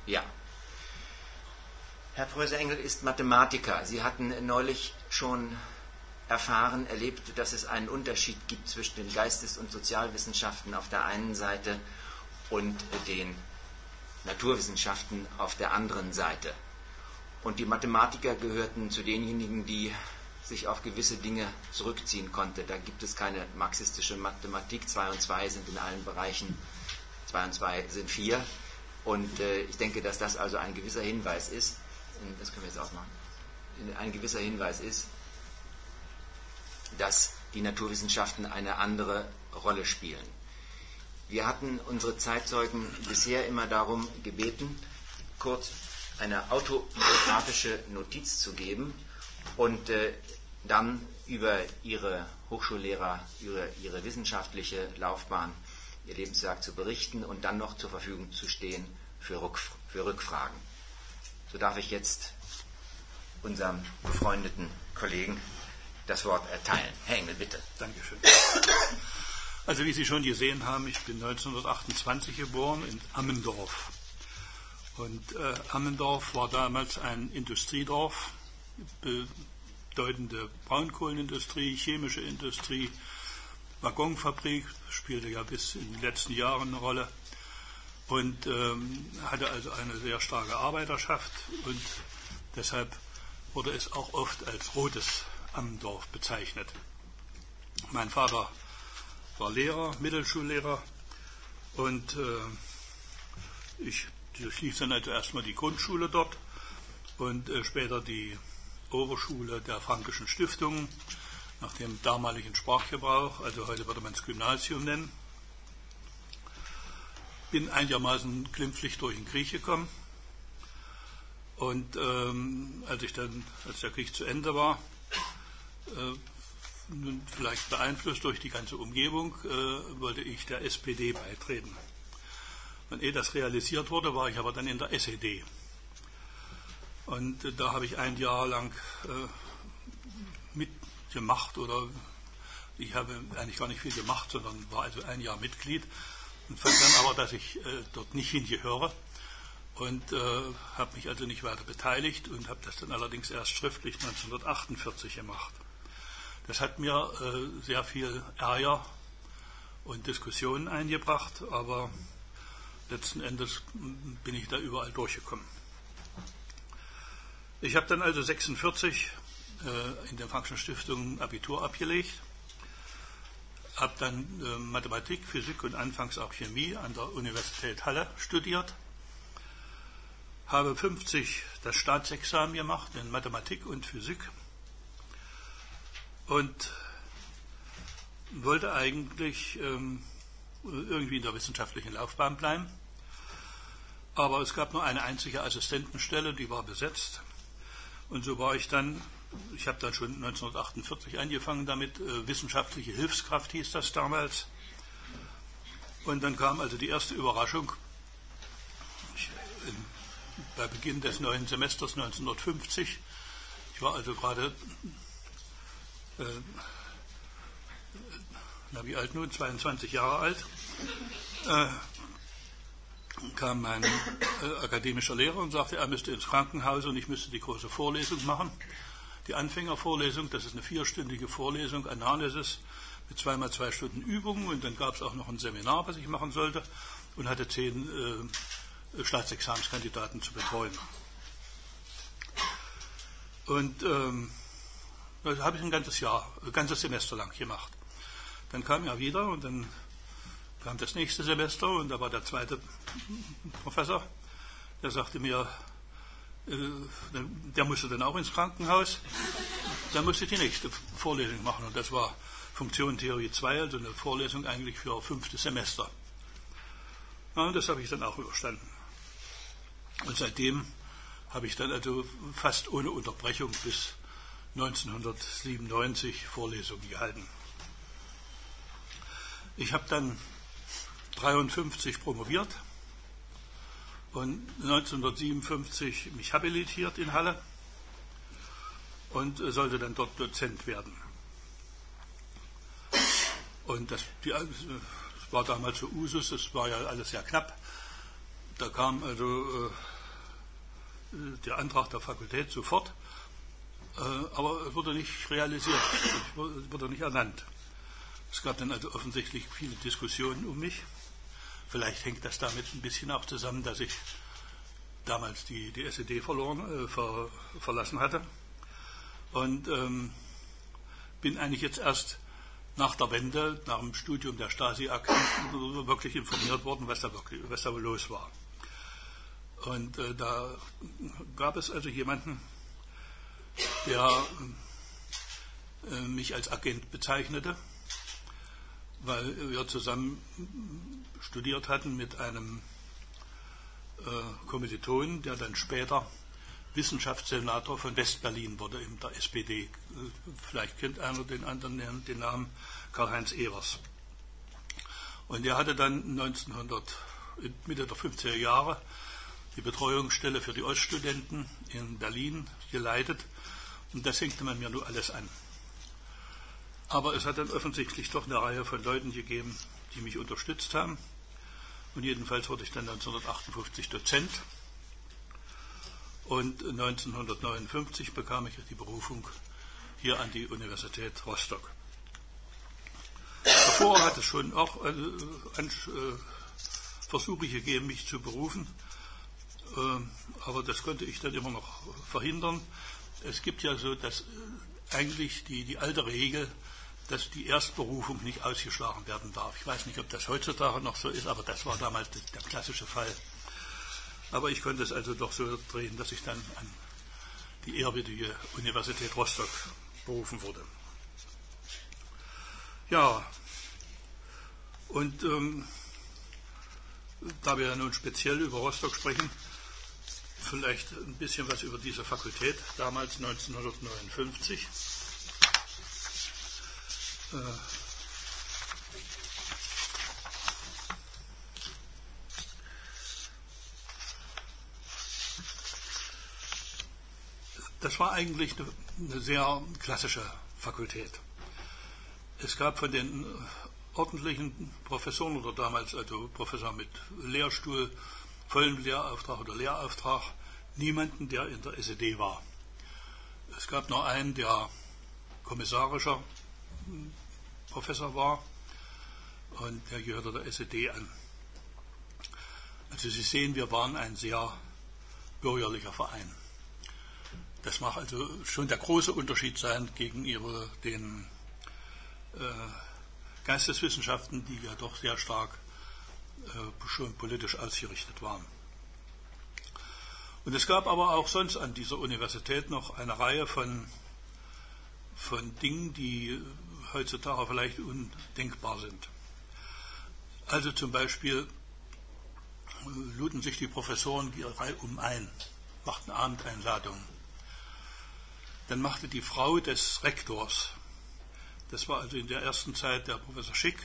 Ja. Herr Professor Engel ist Mathematiker. Sie hatten neulich schon erlebt, dass es einen Unterschied gibt zwischen den Geistes- und Sozialwissenschaften auf der einen Seite und den Naturwissenschaften auf der anderen Seite. Und die Mathematiker gehörten zu denjenigen, die sich auf gewisse Dinge zurückziehen konnte. Da gibt es keine marxistische Mathematik. 2 und 2 sind in allen Bereichen, 2 und 2 sind 4. Und ich denke, dass das also ein gewisser Hinweis ist, das können wir jetzt ausmachen, ein gewisser Hinweis ist, dass die Naturwissenschaften eine andere Rolle spielen. Wir hatten unsere Zeitzeugen bisher immer darum gebeten, kurz eine autobiografische Notiz zu geben und dann über ihre über ihre wissenschaftliche Laufbahn, ihr Lebenswerk zu berichten und dann noch zur Verfügung zu stehen für Rückfragen. So darf ich jetzt unserem befreundeten Kollegen das Wort erteilen. Herr Engel, bitte. Dankeschön. Also wie Sie schon gesehen haben, ich bin 1928 geboren in Ammendorf. Und Ammendorf war damals ein Industriedorf, bedeutende Braunkohlenindustrie, chemische Industrie, Waggonfabrik, spielte ja bis in den letzten Jahren eine Rolle und hatte also eine sehr starke Arbeiterschaft und deshalb wurde es auch oft als rotes Ammendorf bezeichnet. Mein Vater war Lehrer, Mittelschullehrer und ich durchlief dann also erstmal die Grundschule dort und später die Oberschule der Frankischen Stiftung nach dem damaligen Sprachgebrauch, also heute würde man es Gymnasium nennen. Bin einigermaßen glimpflich durch den Krieg gekommen und als der Krieg zu Ende war, vielleicht beeinflusst durch die ganze Umgebung, wollte ich der SPD beitreten. Und ehe das realisiert wurde, war ich aber dann in der SED. Und da habe ich ein Jahr lang mitgemacht, oder ich habe eigentlich gar nicht viel gemacht, sondern war also ein Jahr Mitglied und fand dann aber, dass ich dort nicht hingehöre und habe mich also nicht weiter beteiligt und habe das dann allerdings erst schriftlich 1948 gemacht. Das hat mir sehr viel Ärger und Diskussionen eingebracht, aber letzten Endes bin ich da überall durchgekommen. Ich habe dann also 1946 in der Frankischen Stiftung Abitur abgelegt, habe dann Mathematik, Physik und anfangs auch Chemie an der Universität Halle studiert, habe 50 das Staatsexamen gemacht in Mathematik und Physik und wollte eigentlich irgendwie in der wissenschaftlichen Laufbahn bleiben. Aber es gab nur eine einzige Assistentenstelle, die war besetzt. Und so war ich dann, ich habe dann schon 1948 angefangen damit, wissenschaftliche Hilfskraft hieß das damals. Und dann kam also die erste Überraschung. Bei Beginn des neuen Semesters 1950, ich war also gerade, wie alt nun, 22 Jahre alt, kam mein akademischer Lehrer und sagte, er müsste ins Krankenhaus und ich müsste die große Vorlesung machen. Die Anfängervorlesung, das ist eine 4-stündige Vorlesung, Analysis, mit 2x2 Stunden Übungen und dann gab es auch noch ein Seminar, was ich machen sollte und hatte 10 Staatsexamenskandidaten zu betreuen. Und das habe ich ein ganzes Semester lang gemacht. Dann kam er wieder und dann kam das nächste Semester und da war der zweite Professor, der sagte mir, der musste dann auch ins Krankenhaus, dann musste ich die nächste Vorlesung machen und das war Funktion Theorie 2, also eine Vorlesung eigentlich für 5. Semester. Ja, und das habe ich dann auch überstanden. Und seitdem habe ich dann also fast ohne Unterbrechung bis 1997 Vorlesungen gehalten. Ich habe dann 1953 promoviert und 1957 mich habilitiert in Halle und sollte dann dort Dozent werden. Und das war damals so Usus, es war ja alles sehr knapp. da kam also der Antrag der Fakultät sofort, aber es wurde nicht realisiert, wurde nicht ernannt. Es gab dann also offensichtlich viele Diskussionen um mich. Vielleicht hängt das damit ein bisschen auch zusammen, dass ich damals die SED verlassen hatte. Und bin eigentlich jetzt erst nach der Wende, nach dem Studium der Stasi-Akten, wirklich informiert worden, was da wohl los war. Und da gab es also jemanden, der mich als Agent bezeichnete, weil wir zusammen studiert hatten mit einem Kommilitonen, der dann später Wissenschaftssenator von Westberlin wurde in der SPD. Vielleicht kennt einer den anderen den Namen Karl-Heinz Evers. Und er hatte dann Mitte der 50er Jahre die Betreuungsstelle für die Oststudenten in Berlin geleitet. Und das hängte man mir nur alles an. Aber es hat dann offensichtlich doch eine Reihe von Leuten gegeben, die mich unterstützt haben. Und jedenfalls wurde ich dann 1958 Dozent. Und 1959 bekam ich die Berufung hier an die Universität Rostock. Davor hat es schon auch Versuche gegeben, mich zu berufen. Aber das konnte ich dann immer noch verhindern. Es gibt ja so, dass eigentlich die alte Regel, dass die Erstberufung nicht ausgeschlagen werden darf. Ich weiß nicht, ob das heutzutage noch so ist, aber das war damals der klassische Fall. Aber ich konnte es also doch so drehen, dass ich dann an die ehrwürdige Universität Rostock berufen wurde. Ja, und da wir ja nun speziell über Rostock sprechen, vielleicht ein bisschen was über diese Fakultät, damals 1959. Das war eigentlich eine sehr klassische Fakultät. Es gab von den ordentlichen Professoren oder damals also Professor mit Lehrstuhl, vollen Lehrauftrag oder Lehrauftrag, niemanden, der in der SED war. Es gab nur einen, der kommissarischer Professor war und der gehörte der SED an. Also Sie sehen, wir waren ein sehr bürgerlicher Verein. Das mag also schon der große Unterschied sein gegenüber den Geisteswissenschaften, die ja doch sehr stark schon politisch ausgerichtet waren. Und es gab aber auch sonst an dieser Universität noch eine Reihe von Dingen, die heutzutage vielleicht undenkbar sind. Also zum Beispiel luden sich die Professoren reihum ein, machten Abendeinladungen. Dann machte die Frau des Rektors, das war also in der ersten Zeit der Professor Schick,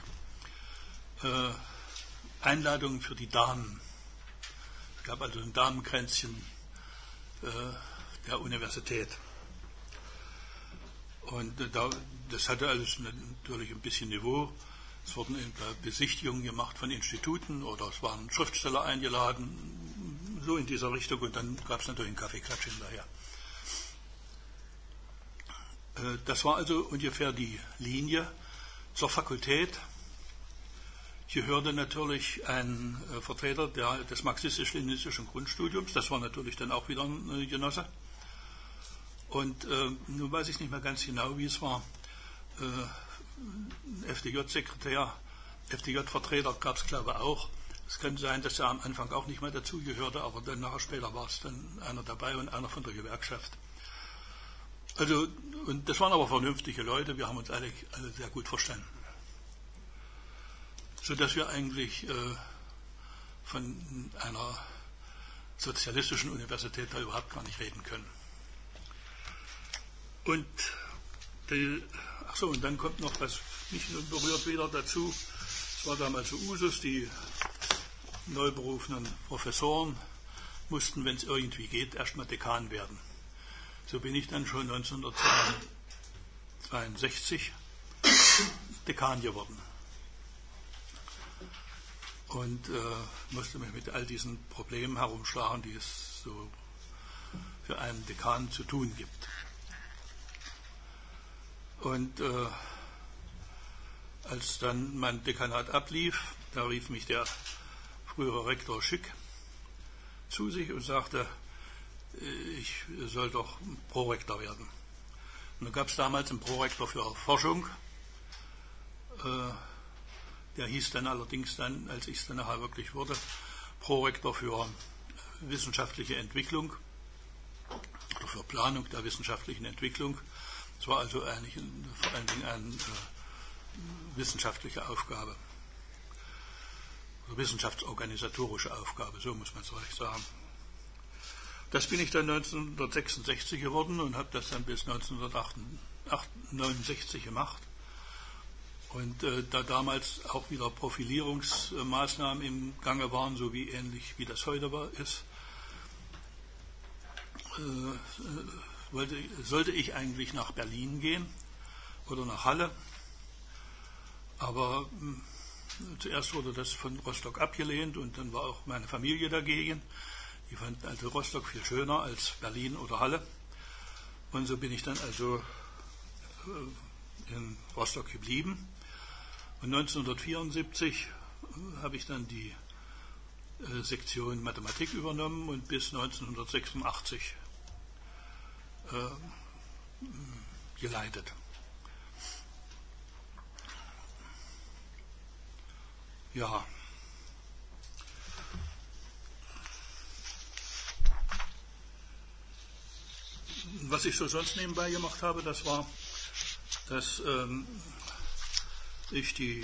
Einladungen für die Damen. Es gab also ein Damenkränzchen der Universität. Und das hatte alles natürlich ein bisschen Niveau. Es wurden Besichtigungen gemacht von Instituten oder es waren Schriftsteller eingeladen, so in dieser Richtung. Und dann gab es natürlich einen Kaffeeklatsch hinterher. Das war also ungefähr die Linie zur Fakultät. Gehörte natürlich ein Vertreter des marxistisch-leninistischen Grundstudiums. Das war natürlich dann auch wieder ein Genosse. Und nun weiß ich nicht mehr ganz genau, wie es war. FDJ-Sekretär, FDJ-Vertreter gab es, glaube ich, auch. Es kann sein, dass er am Anfang auch nicht mehr dazugehörte, aber dann nachher später war es dann einer dabei und einer von der Gewerkschaft. Also, und das waren aber vernünftige Leute, wir haben uns alle sehr gut verstanden. Sodass wir eigentlich von einer sozialistischen Universität da überhaupt gar nicht reden können. Und und dann kommt noch was mich berührt wieder dazu. Es war damals so Usus, die neu berufenen Professoren mussten, wenn es irgendwie geht, erstmal Dekan werden. So bin ich dann schon 1962 Dekan geworden. und musste mich mit all diesen Problemen herumschlagen, die es so für einen Dekan zu tun gibt. Und als dann mein Dekanat ablief, da rief mich der frühere Rektor Schick zu sich und sagte, ich soll doch Prorektor werden. Und da gab es damals einen Prorektor für Forschung, der hieß dann allerdings dann, als ich es dann nachher wirklich wurde, Prorektor für wissenschaftliche Entwicklung oder für Planung der wissenschaftlichen Entwicklung. Es war also eigentlich vor allen Dingen eine wissenschaftliche Aufgabe, oder wissenschaftsorganisatorische Aufgabe, so muss man es recht sagen. Das bin ich dann 1966 geworden und habe das dann bis 1969 gemacht. Und da damals auch wieder Profilierungsmaßnahmen im Gange waren, so wie ähnlich wie das heute ist, sollte ich eigentlich nach Berlin gehen oder nach Halle. Aber zuerst wurde das von Rostock abgelehnt und dann war auch meine Familie dagegen. Die fanden also Rostock viel schöner als Berlin oder Halle. Und so bin ich dann also in Rostock geblieben. Und 1974 habe ich dann die Sektion Mathematik übernommen und bis 1986 geleitet. Ja. Was ich so sonst nebenbei gemacht habe, das war, dass ich die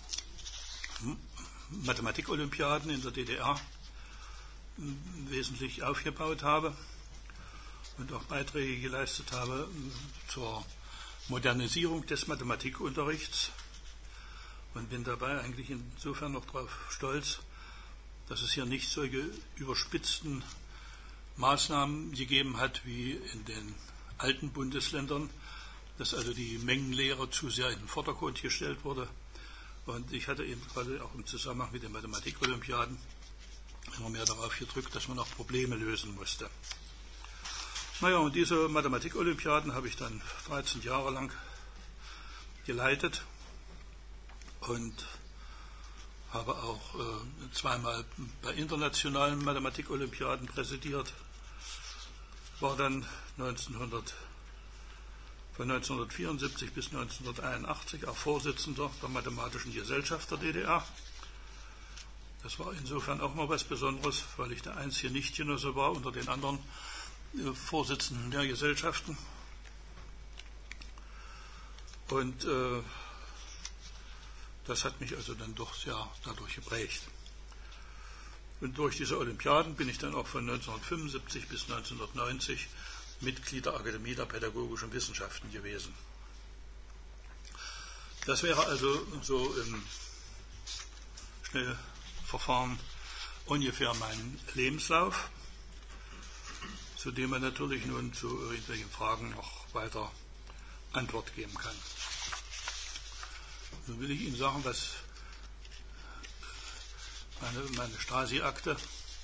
Mathematik-Olympiaden in der DDR wesentlich aufgebaut habe und auch Beiträge geleistet habe zur Modernisierung des Mathematikunterrichts und bin dabei eigentlich insofern noch darauf stolz, dass es hier nicht solche überspitzten Maßnahmen gegeben hat wie in den alten Bundesländern, dass also die Mengenlehre zu sehr in den Vordergrund gestellt wurde. Und ich hatte eben gerade auch im Zusammenhang mit den Mathematik-Olympiaden immer mehr darauf gedrückt, dass man auch Probleme lösen musste. Naja, und diese Mathematik-Olympiaden habe ich dann 13 Jahre lang geleitet und habe auch zweimal bei internationalen Mathematik-Olympiaden präsidiert, war dann von 1974 bis 1981 auch Vorsitzender der Mathematischen Gesellschaft der DDR. Das war insofern auch mal was Besonderes, weil ich der einzige Nichtgenosse war unter den anderen Vorsitzenden der Gesellschaften. Und das hat mich also dann doch sehr dadurch geprägt. Und durch diese Olympiaden bin ich dann auch von 1975 bis 1990 Mitglied der Akademie der Pädagogischen Wissenschaften gewesen. Das wäre also so im Schnellverfahren ungefähr mein Lebenslauf, zu dem man natürlich nun zu irgendwelchen Fragen noch weiter Antwort geben kann. Nun will ich Ihnen sagen, was meine Stasi-Akte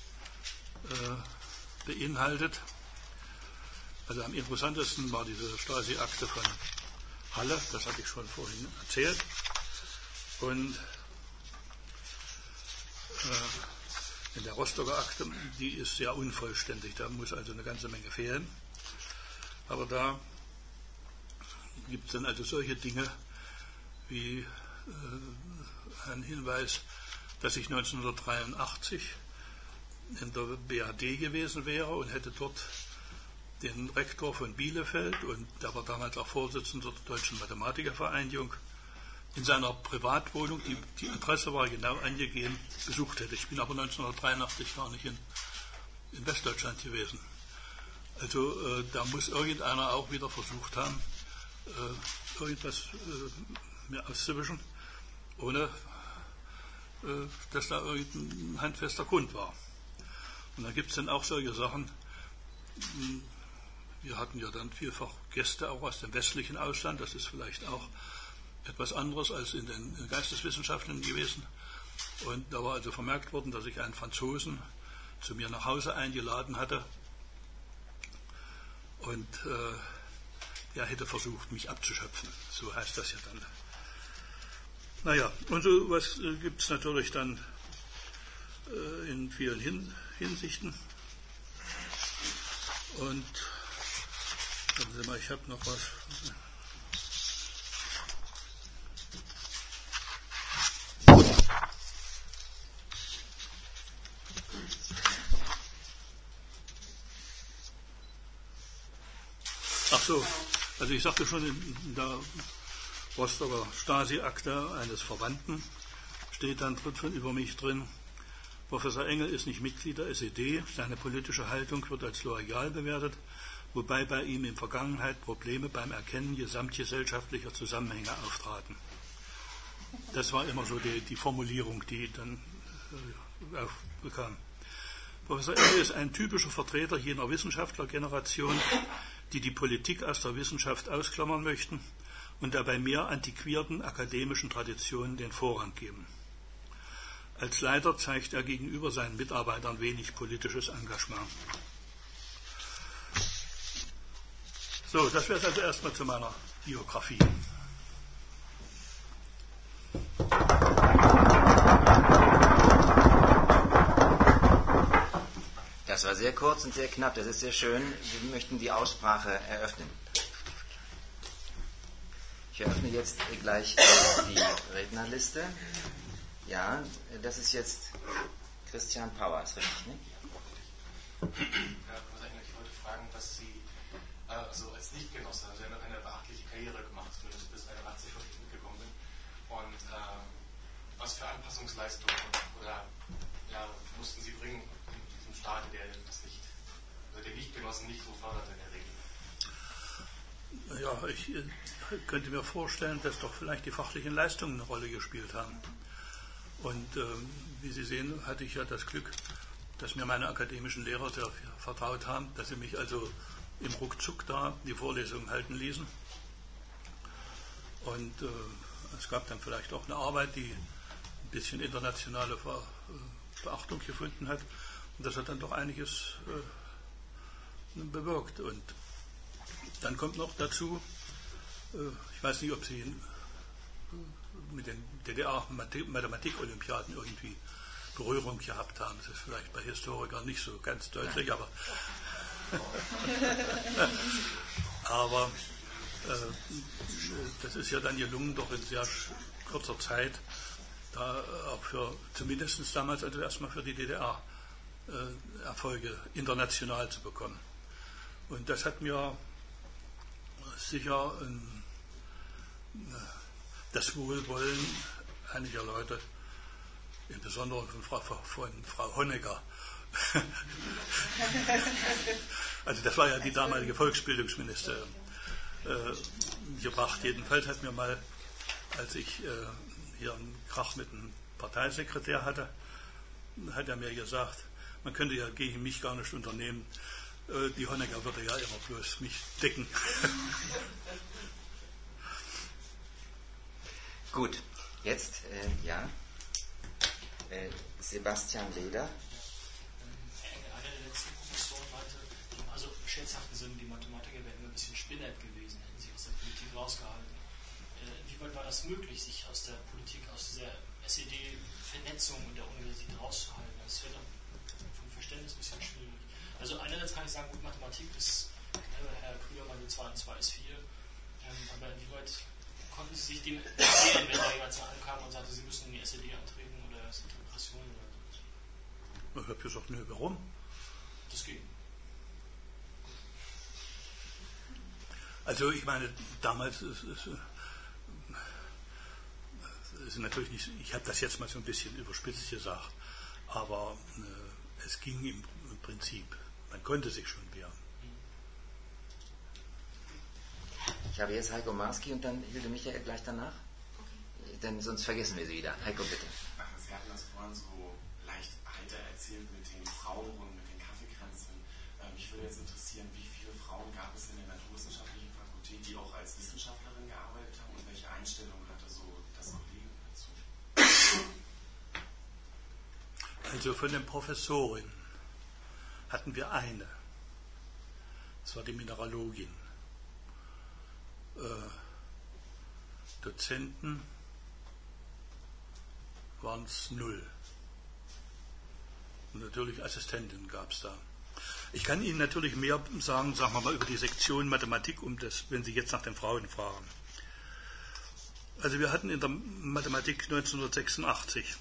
beinhaltet. Also am interessantesten war diese Stasi-Akte von Halle, das hatte ich schon vorhin erzählt. Und in der Rostocker Akte, die ist sehr unvollständig, da muss also eine ganze Menge fehlen. Aber da gibt es dann also solche Dinge wie ein Hinweis, dass ich 1983 in der BAD gewesen wäre und hätte dort den Rektor von Bielefeld, und der war damals auch Vorsitzender der Deutschen Mathematikervereinigung, in seiner Privatwohnung, die Adresse war genau angegeben, besucht hätte. Ich bin aber 1983 gar nicht in Westdeutschland gewesen. Also da muss irgendeiner auch wieder versucht haben, irgendwas mir auszuwischen, ohne dass da irgendein handfester Grund war. Und dann gibt es dann auch solche Sachen. Wir hatten ja dann vielfach Gäste auch aus dem westlichen Ausland, das ist vielleicht auch etwas anderes als in den Geisteswissenschaften gewesen. Und da war also vermerkt worden, dass ich einen Franzosen zu mir nach Hause eingeladen hatte. Und der hätte versucht, mich abzuschöpfen. So heißt das ja dann. Naja, und so was gibt es natürlich dann in vielen Hinsichten. Und warten Sie mal, ich habe noch was. Ach so, also ich sagte schon, in der Rostocker Stasi-Akte eines Verwandten steht dann über mich drin: Professor Engel ist nicht Mitglied der SED, seine politische Haltung wird als loyal bewertet, wobei bei ihm in Vergangenheit Probleme beim Erkennen gesamtgesellschaftlicher Zusammenhänge auftraten. Das war immer so die Formulierung, die dann aufbekam. Professor Engel ist ein typischer Vertreter jener Wissenschaftlergeneration, die Politik aus der Wissenschaft ausklammern möchten und der bei mehr antiquierten akademischen Traditionen den Vorrang geben. Als Leiter zeigt er gegenüber seinen Mitarbeitern wenig politisches Engagement. So, das wäre es also erstmal zu meiner Biografie. Das war sehr kurz und sehr knapp, das ist sehr schön. Wir möchten die Aussprache eröffnen. Ich eröffne jetzt gleich die Rednerliste. Ja, das ist jetzt Christian Pauers, richtig, ne? Ich wollte fragen, was Sie also als Nichtgenosse, also eine beachtliche Karriere gemacht, zumindest bis 81, wo ich mitgekommen bin. Und was für Anpassungsleistungen oder mussten Sie bringen in diesem Staat, der das nicht, also der Nichtgenossen nicht so fördert in der Regel? Ja, ich könnte mir vorstellen, dass doch vielleicht die fachlichen Leistungen eine Rolle gespielt haben. Und wie Sie sehen, hatte ich ja das Glück, dass mir meine akademischen Lehrer sehr vertraut haben, dass sie mich also im Ruckzuck da die Vorlesungen halten ließen. Und es gab dann vielleicht auch eine Arbeit, die ein bisschen internationale Beachtung gefunden hat. Und das hat dann doch einiges bewirkt. Und dann kommt noch dazu, ich weiß nicht, ob Sie mit den DDR-Mathematik-Olympiaden irgendwie Berührung gehabt haben. Das ist vielleicht bei Historikern nicht so ganz deutlich, aber das ist ja dann gelungen, doch in sehr kurzer Zeit, da auch für, zumindest damals, also erstmal für die DDR, Erfolge international zu bekommen. Und das hat mir sicher das Wohlwollen einiger Leute, insbesondere von Frau Honecker, also das war ja die damalige Volksbildungsministerin, gebracht. Jedenfalls hat mir mal, als ich hier einen Krach mit einem Parteisekretär hatte, hat er mir gesagt, man könnte ja gegen mich gar nicht unternehmen, die Honecker würde ja immer bloß mich decken. Gut, jetzt, Sebastian Leder. Einer der letzten Professoren meinte, also im scherzhaften Sinne, die Mathematiker wären immer ein bisschen spinnert gewesen, hätten sich aus der Politik rausgehalten. Inwieweit war das möglich, sich aus der Politik, aus dieser SED-Vernetzung und der Universität rauszuhalten? Das wird vom Verständnis ein bisschen schwierig. Also einerseits kann ich sagen, gut, Mathematik ist, Herr Krüger meinte 2 und 2 ist 4, aber inwieweit konnten Sie sich dem erzählen, wenn da jemand ankam und sagte, Sie müssen in die SED antreten oder es sind Repressionen oder so? Ich habe gesagt, nö, warum? Das ging. Also ich meine, damals ist natürlich nicht, ich habe das jetzt mal so ein bisschen überspitzt gesagt, aber es ging im Prinzip, man konnte sich schon wehren. Ich habe jetzt Heiko Marski und dann Hilde Michael gleich danach. Okay. Denn sonst vergessen wir sie wieder. Heiko, bitte. Sie hatten das vorhin so leicht heiter erzählt mit den Frauen und mit den Kaffeekränzen. Mich würde jetzt interessieren, wie viele Frauen gab es in der naturwissenschaftlichen Fakultät, die auch als Wissenschaftlerin gearbeitet haben und welche Einstellung hatte so das Kollegium dazu? Also von den Professoren hatten wir eine. Das war die Mineralogin. Dozenten waren es 0. Und natürlich Assistentinnen gab es da. Ich kann Ihnen natürlich mehr sagen, sagen wir mal, über die Sektion Mathematik, wenn Sie jetzt nach den Frauen fragen. Also wir hatten in der Mathematik 1986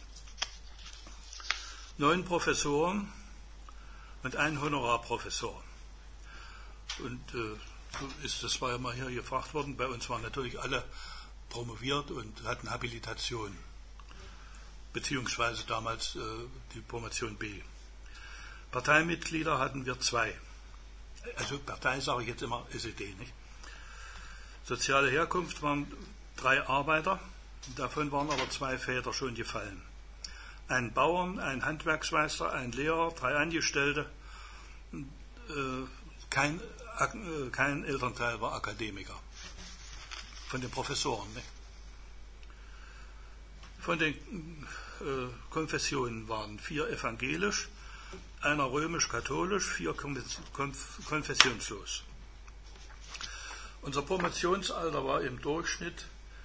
9 Professoren und einen Honorarprofessor. Und das war ja mal hier gefragt worden, bei uns waren natürlich alle promoviert und hatten Habilitation, beziehungsweise damals die Promotion B. Parteimitglieder hatten wir 2. Also Partei sage ich jetzt immer SED, nicht? Soziale Herkunft waren 3 Arbeiter, davon waren aber 2 Väter schon gefallen. Ein Bauern, ein Handwerksmeister, ein Lehrer, 3 Angestellte, kein Elternteil war Akademiker. Von den Professoren, nicht? Von den Konfessionen waren 4 evangelisch, einer römisch-katholisch, 4 konfessionslos. Unser Promotionsalter war im Durchschnitt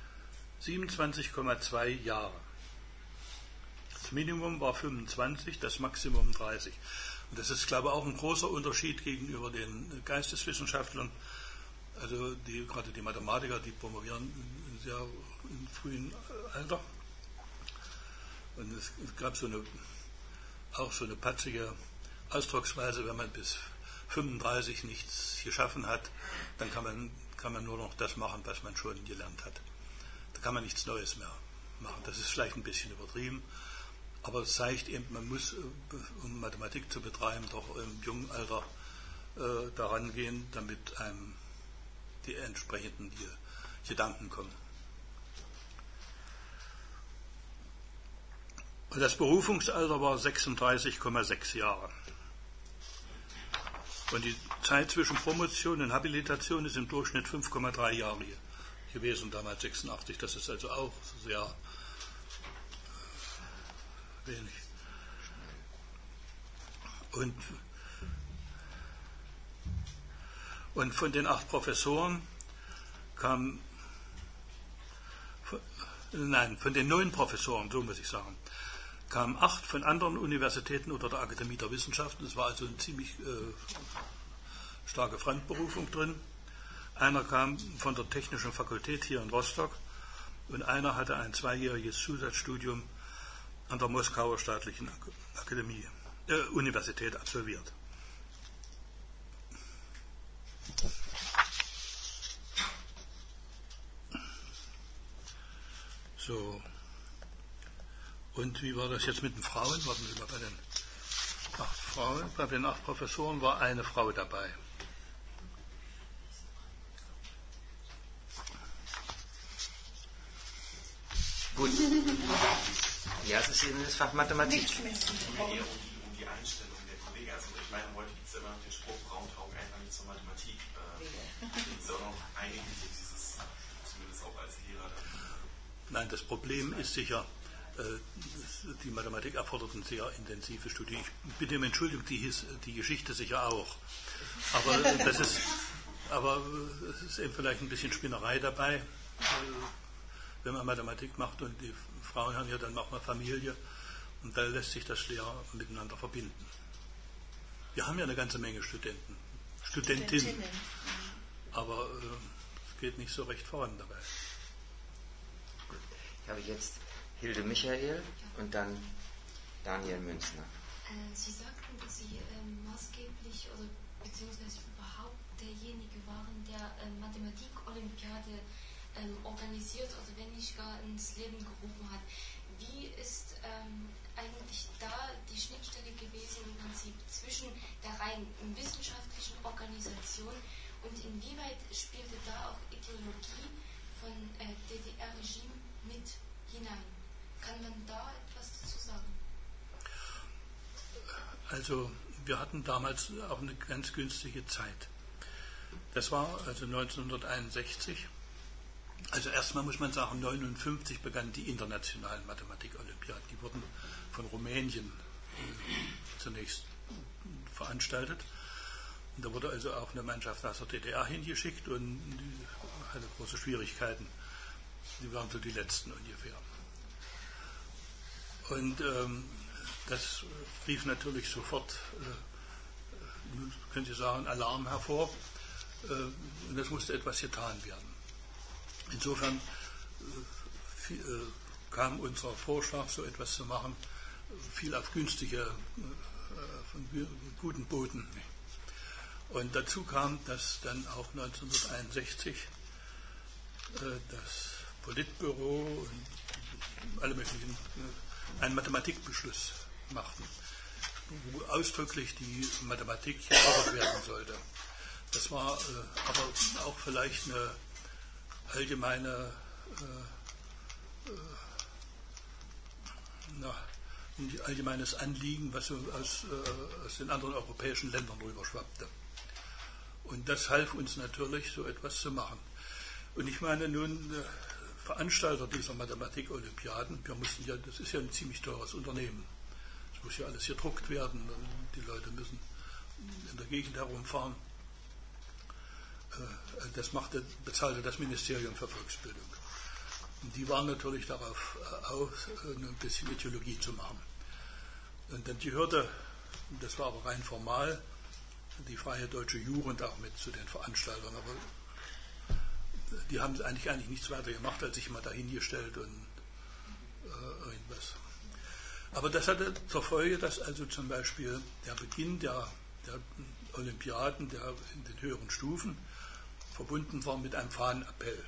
27,2 Jahre. Das Minimum war 25, das Maximum 30. Und das ist, glaube ich, auch ein großer Unterschied gegenüber den Geisteswissenschaftlern. Also gerade die Mathematiker, die promovieren in sehr frühen Alter. Und es gab auch so eine patzige Ausdrucksweise, wenn man bis 35 nichts geschaffen hat, dann kann man nur noch das machen, was man schon gelernt hat. Da kann man nichts Neues mehr machen. Das ist vielleicht ein bisschen übertrieben, aber es zeigt eben, man muss, um Mathematik zu betreiben, doch im jungen Alter daran gehen, damit einem die entsprechenden Gedanken kommen. Und das Berufungsalter war 36,6 Jahre. Und die Zeit zwischen Promotion und Habilitation ist im Durchschnitt 5,3 Jahre gewesen, damals 86. Das ist also auch sehr wenig. Und von den 8 Professoren von den 9 Professoren, so muss ich sagen, kamen 8 von anderen Universitäten oder der Akademie der Wissenschaften. Es war also eine ziemlich starke Fremdberufung drin. Einer kam von der Technischen Fakultät hier in Rostock und einer hatte ein 2-jähriges Zusatzstudium an der Moskauer Staatlichen Universität absolviert. So. Und wie war das jetzt mit den Frauen? Warten Sie mal, bei den 8 Professoren war eine Frau dabei. Gut. Ja, es ist eben das Fach Mathematik. Es geht mir eher um die Einstellung der Kollegen. Also ich meine, heute gibt es immer noch den Spruch, Frauen taugen einfach nicht zur Mathematik. Gibt es auch noch einige, die dieses, zumindest auch als Lehrer dann. Nein, das Problem ist sicher, die Mathematik erfordert eine sehr intensive Studie. Ich bitte um Entschuldigung, die Geschichte sicher auch. Aber es ist eben vielleicht ein bisschen Spinnerei dabei, wenn man Mathematik macht und die Frauen haben ja dann auch mal Familie und da lässt sich das schwer miteinander verbinden. Wir haben ja eine ganze Menge Studentinnen, aber es geht nicht so recht voran dabei. Gut. Ich habe jetzt Hilde Michael und dann Daniel Münzner. Sie sagten, dass Sie maßgeblich oder beziehungsweise überhaupt derjenige waren, der Mathematik-Olympiade organisiert oder wenn nicht gar ins Leben gerufen hat. Wie ist eigentlich da die Schnittstelle gewesen im Prinzip zwischen der rein wissenschaftlichen Organisation und inwieweit spielte da auch Ideologie von DDR-Regime mit hinein? Kann man da etwas dazu sagen? Also wir hatten damals auch eine ganz günstige Zeit. Das war also 1961. Also erstmal muss man sagen, 1959 begannen die internationalen Mathematik-Olympiaden. Die wurden von Rumänien zunächst veranstaltet. Und da wurde also auch eine Mannschaft aus der DDR hingeschickt und die hatte große Schwierigkeiten. Die waren so die letzten ungefähr. Und das rief natürlich sofort, können Sie sagen, Alarm hervor. Und es musste etwas getan werden. Insofern kam unser Vorschlag, so etwas zu machen, viel auf günstige, von guten Boden. Und dazu kam, dass dann auch 1961 das Politbüro und alle möglichen einen Mathematikbeschluss machten, wo ausdrücklich die Mathematik gefördert werden sollte. Das war aber auch vielleicht eine allgemeine ein allgemeines Anliegen, was so aus den anderen europäischen Ländern rüberschwappte. Und das half uns natürlich, so etwas zu machen. Und ich meine nun, Veranstalter dieser Mathematik-Olympiaden, das ist ja ein ziemlich teures Unternehmen. Es muss ja alles gedruckt werden, die Leute müssen in der Gegend herumfahren. Das bezahlte das Ministerium für Volksbildung. Und die waren natürlich darauf aus, ein bisschen Ideologie zu machen. Und dann gehörte, das war aber rein formal, die Freie Deutsche Jugend auch mit zu den Veranstaltern. Aber die haben eigentlich nichts weiter gemacht, als sich mal dahingestellt und irgendwas. Aber das hatte zur Folge, dass also zum Beispiel der Beginn der Olympiaden in den höheren Stufen verbunden war mit einem Fahnenappell.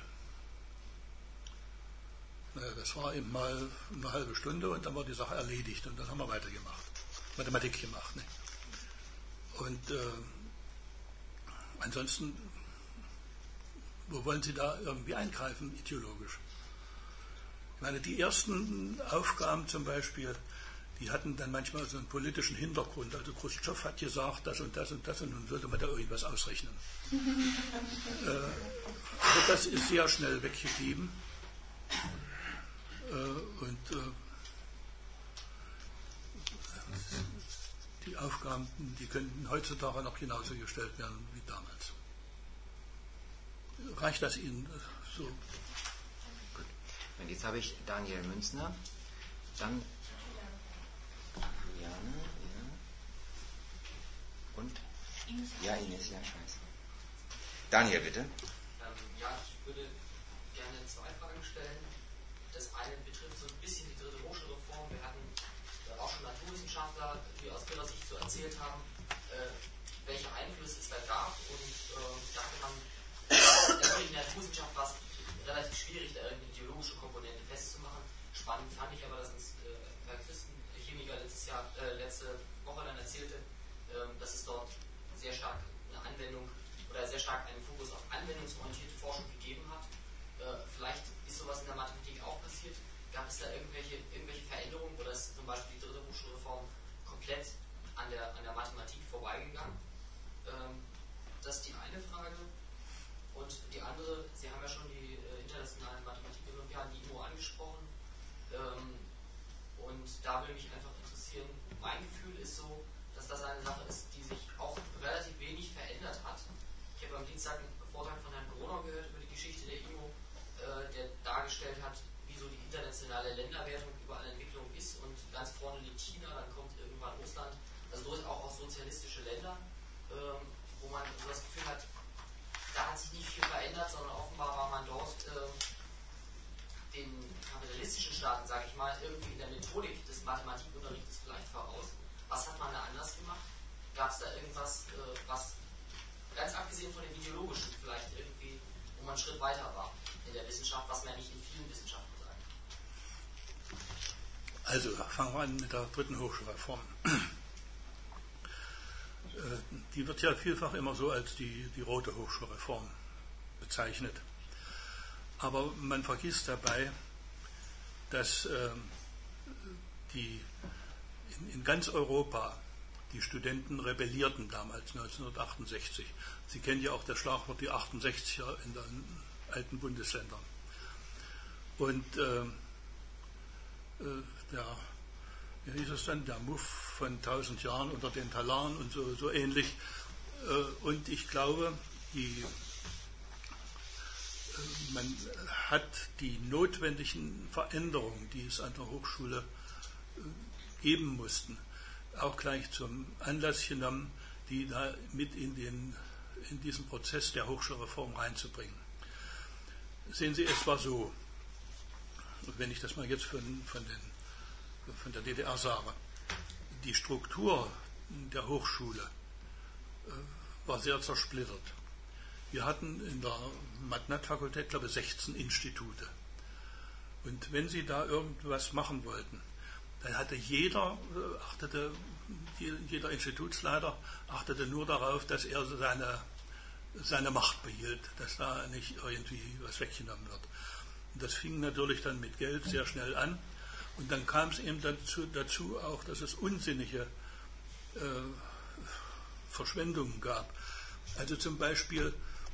Das war eben mal eine halbe Stunde und dann war die Sache erledigt und dann haben wir weitergemacht. Mathematik gemacht. Ne? Und ansonsten, wo wollen Sie da irgendwie eingreifen, ideologisch? Ich meine, die ersten Aufgaben zum Beispiel, die hatten dann manchmal so einen politischen Hintergrund. Also Chruschtschow hat gesagt, das und das und das und nun sollte man da irgendwas ausrechnen. Aber das ist sehr schnell weggeblieben. Und die Aufgaben, die könnten heutzutage noch genauso gestellt werden wie damals. Reicht das Ihnen so? Gut. Und jetzt habe ich Daniel Münzner, dann Juliane, ja. Und? Ines. Ja, Ines, ja, ich weiß. Daniel, bitte. Ja, ich würde gerne zwei Fragen stellen. Das eine betrifft so ein bisschen die dritte Hochschulreform. Wir hatten auch schon Naturwissenschaftler, die aus ihrer Sicht so erzählt haben, welche Einflüsse es da gab. Und da hatte man, in der Naturwissenschaft war es relativ schwierig, da irgendeine ideologische Komponente festzumachen. Spannend fand ich aber, dass uns Herr Christenchemiker letzte Woche dann erzählte, dass es dort sehr stark eine Anwendung oder sehr stark einen Fokus auf anwendungsorientierte Forschung gegeben hat. Vielleicht ist sowas in der Mathematik auch passiert. Gab es da irgendwelche Veränderungen oder ist zum Beispiel die dritte Hochschulreform komplett an der Mathematik vorbeigegangen? Das ist die eine Frage. Und die andere, Sie haben ja schon die internationalen Mathematik-Olympiaden, die IMO, angesprochen. Und da würde mich einfach interessieren, mein Gefühl ist so, dass das eine Sache ist, die sich auch relativ wenig verändert hat. Ich habe am Dienstag einen Vortrag von Herrn Groner gehört über die Geschichte der IMO, der dargestellt hat, wie so die internationale Länderwertung überall Entwicklung ist und ganz vorne liegt China, dann kommt irgendwann Russland, also durchaus auch sozialistische Länder, wo man so das Gefühl hat, da hat sich nicht viel verändert, sondern offenbar war man dort den kapitalistischen Staaten, sage ich mal, irgendwie in der Methodik des Mathematikunterrichtes vielleicht voraus. Was hat man da anders gemacht? Gab es da irgendwas, was ganz abgesehen von dem ideologischen vielleicht irgendwie, wo man einen Schritt weiter war in der Wissenschaft, was man nicht in vielen Wissenschaften sagt? Also fangen wir an mit der dritten Hochschulreform. Die wird ja vielfach immer so als die rote Hochschulreform bezeichnet. Aber man vergisst dabei, dass in ganz Europa die Studenten rebellierten damals, 1968. Sie kennen ja auch das Schlagwort die 68er in den alten Bundesländern. Und der wie hieß es dann, der Muff von 1000 Jahren unter den Talaren und so ähnlich. Und ich glaube, man hat die notwendigen Veränderungen, die es an der Hochschule geben mussten, auch gleich zum Anlass genommen, die da mit in diesen Prozess der Hochschulreform reinzubringen. Sehen Sie, es war so, wenn ich das mal jetzt von der DDR sage, die Struktur der Hochschule war sehr zersplittert. Wir hatten in der Math-Nat-Fakultät, glaube ich, 16 Institute. Und wenn Sie da irgendwas machen wollten, dann hatte jeder Institutsleiter achtete nur darauf, dass er seine Macht behielt, dass da nicht irgendwie was weggenommen wird. Und das fing natürlich dann mit Geld sehr schnell an. Und dann kam es eben dazu auch, dass es unsinnige Verschwendungen gab. Also zum Beispiel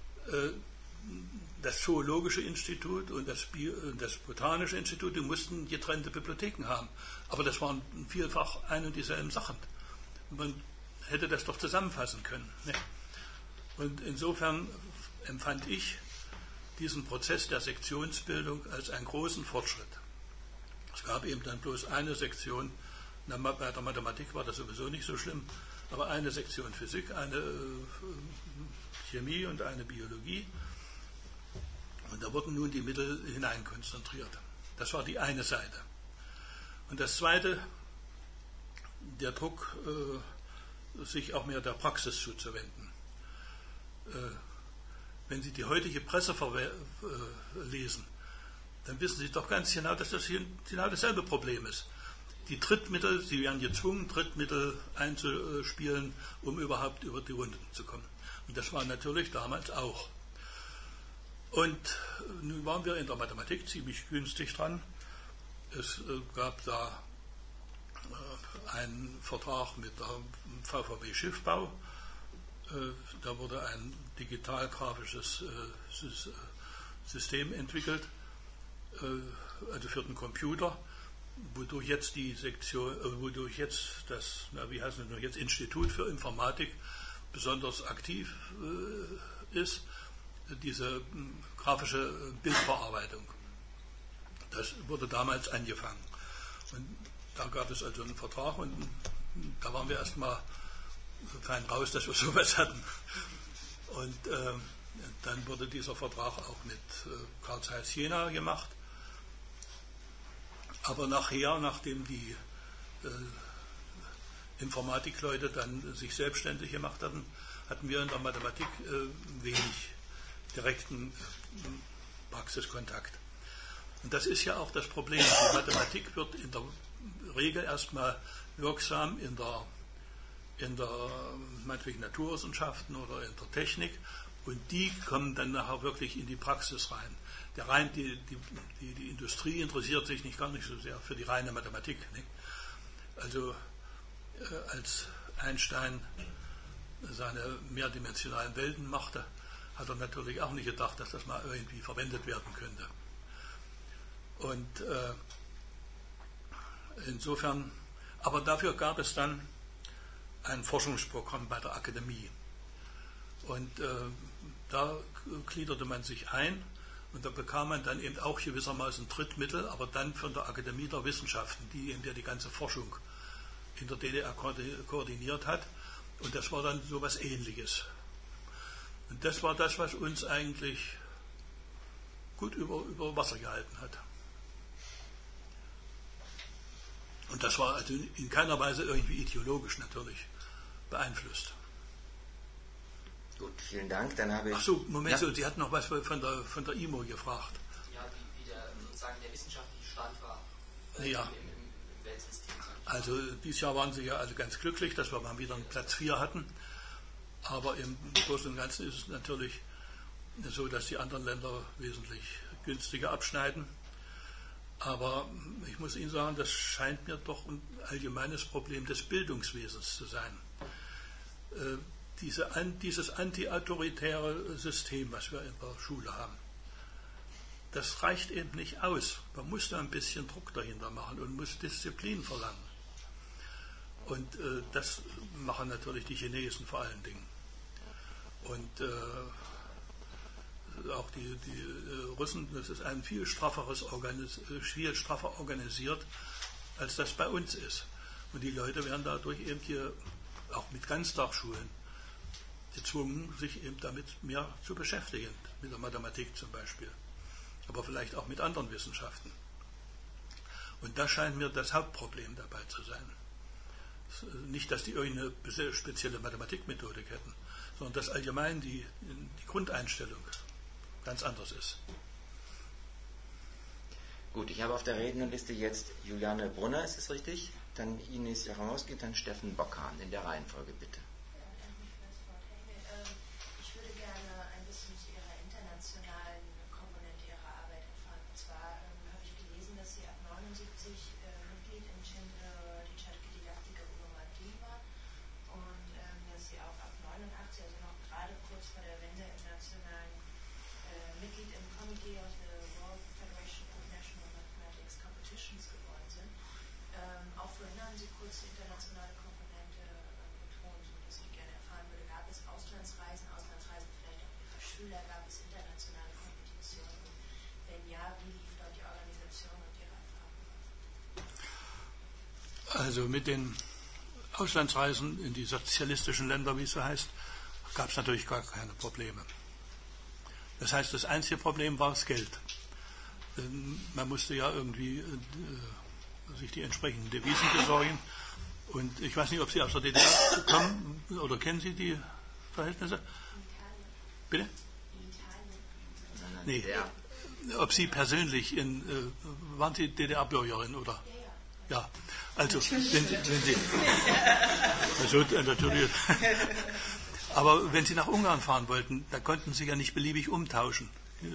das Zoologische Institut und das Botanische Institut, die mussten getrennte Bibliotheken haben. Aber das waren vielfach ein und dieselben Sachen. Man hätte das doch zusammenfassen können. Ne? Und insofern empfand ich diesen Prozess der Sektionsbildung als einen großen Fortschritt. Es gab eben dann bloß eine Sektion, bei der Mathematik war das sowieso nicht so schlimm, aber eine Sektion Physik, eine Chemie und eine Biologie. Und da wurden nun die Mittel hineinkonzentriert. Das war die eine Seite. Und das zweite, der Druck, sich auch mehr der Praxis zuzuwenden. Wenn Sie die heutige Presse lesen, dann wissen Sie doch ganz genau, dass das hier genau dasselbe Problem ist. Die Trittmittel, Sie werden gezwungen, Trittmittel einzuspielen, um überhaupt über die Runden zu kommen. Und das war natürlich damals auch. Und nun waren wir in der Mathematik ziemlich günstig dran. Es gab da einen Vertrag mit der VVB Schiffbau. Da wurde ein digital-grafisches System entwickelt, also für den Computer, wodurch jetzt das, wie heißt es jetzt, Institut für Informatik besonders aktiv ist, diese grafische Bildverarbeitung. Das wurde damals angefangen. Und da gab es also einen Vertrag und da waren wir erstmal so fein raus, dass wir sowas hatten. Und dann wurde dieser Vertrag auch mit Carl Zeiss Jena gemacht. Aber nachher, nachdem die Informatikleute dann sich selbstständig gemacht hatten, hatten wir in der Mathematik wenig direkten Praxiskontakt. Und das ist ja auch das Problem. Die Mathematik wird in der Regel erstmal wirksam in der meinetwegen Naturwissenschaften oder in der Technik, und die kommen dann nachher wirklich in die Praxis rein. Die Industrie interessiert sich gar nicht so sehr für die reine Mathematik. Nicht? Also als Einstein seine mehrdimensionalen Welten machte, hat er natürlich auch nicht gedacht, dass das mal irgendwie verwendet werden könnte. Und insofern, aber dafür gab es dann ein Forschungsprogramm bei der Akademie. Und da gliederte man sich ein und da bekam man dann eben auch gewissermaßen Drittmittel, aber dann von der Akademie der Wissenschaften, die ganze Forschung in der DDR koordiniert hat. Und das war dann so etwas Ähnliches. Und das war das, was uns eigentlich gut über Wasser gehalten hat. Und das war also in keiner Weise irgendwie ideologisch natürlich beeinflusst. Gut, vielen Dank. Dann habe ich. Ach so, Moment, ja. Sie hatten noch was von der IMO gefragt. Ja, wie sozusagen der wissenschaftliche Stand war ja. im Weltsystem. Also dieses Jahr waren Sie ja alle ganz glücklich, dass wir mal wieder einen Platz 4 hatten. Aber im Großen und Ganzen ist es natürlich so, dass die anderen Länder wesentlich günstiger abschneiden. Aber ich muss Ihnen sagen, das scheint mir doch ein allgemeines Problem des Bildungswesens zu sein. Dieses antiautoritäre System, was wir in der Schule haben, das reicht eben nicht aus. Man muss da ein bisschen Druck dahinter machen und muss Disziplin verlangen. Und das machen natürlich die Chinesen vor allen Dingen. Und auch die Russen, das ist ein viel straffer organisiert, als das bei uns ist. Und die Leute werden dadurch eben hier auch mit Ganztagsschulen gezwungen, sich eben damit mehr zu beschäftigen, mit der Mathematik zum Beispiel, aber vielleicht auch mit anderen Wissenschaften. Und das scheint mir das Hauptproblem dabei zu sein. Nicht, dass die irgendeine spezielle Mathematikmethodik hätten, sondern dass allgemein die Grundeinstellung ganz anders ist. Gut, ich habe auf der Rednerliste jetzt Juliane Brunner, ist es richtig? Dann Ines Jaramowski, dann Steffen Bockhahn. In der Reihenfolge, bitte. Ich würde gerne ein bisschen zu Ihrer internationalen Komponente Ihrer Arbeit erfahren. Und zwar habe ich gelesen, dass Sie ab 79 Mitglied im Centro di Ricerca Didattica Uno Martin war und dass Sie auch ab 89, also noch gerade kurz vor der Wende im nationalen Mitglied im Komitee of the World Federation of National Mathematics Competitions geworden sind. Auch vorhin haben Sie kurz die internationale Komponente betont, sodass ich gerne erfahren würde, gab es Auslandsreisen vielleicht auch Ihrer Schüler, gab es internationale Kompetitionen? Und wenn ja, wie lief dort die Organisation und Ihre Erfahrungen? Also mit den Auslandsreisen in die sozialistischen Länder, wie es so heißt, gab es natürlich gar keine Probleme. Das heißt, das einzige Problem war das Geld. Man musste ja irgendwie sich die entsprechenden Devisen besorgen. Und ich weiß nicht, ob Sie aus der DDR kommen oder kennen Sie die Verhältnisse? Bitte? Nee. Ob Sie persönlich waren Sie DDR-Bürgerin oder? Ja. Also, wenn Sie also natürlich. Aber wenn Sie nach Ungarn fahren wollten, da konnten Sie ja nicht beliebig umtauschen.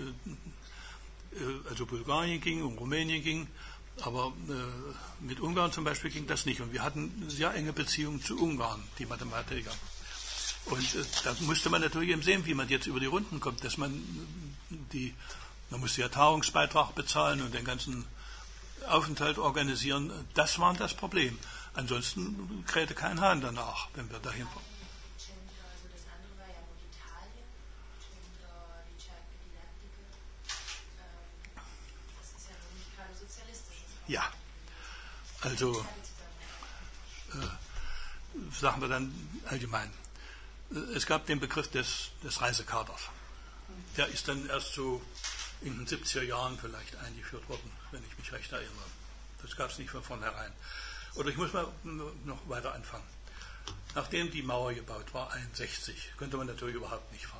Also Bulgarien ging und Rumänien ging, aber mit Ungarn zum Beispiel ging das nicht. Und wir hatten sehr enge Beziehungen zu Ungarn, die Mathematiker. Und da musste man natürlich eben sehen, wie man jetzt über die Runden kommt, dass man musste ja Tagungsbeitrag bezahlen und den ganzen Aufenthalt organisieren. Das war das Problem. Ansonsten krähte kein Hahn danach, wenn wir dahin fahren. Ja, also sagen wir dann allgemein. Es gab den Begriff des Reisekaders. Der ist dann erst so in den 70er Jahren vielleicht eingeführt worden, wenn ich mich recht erinnere. Das gab es nicht von vornherein. Oder ich muss mal noch weiter anfangen. Nachdem die Mauer gebaut war, 1961, konnte man natürlich überhaupt nicht fahren.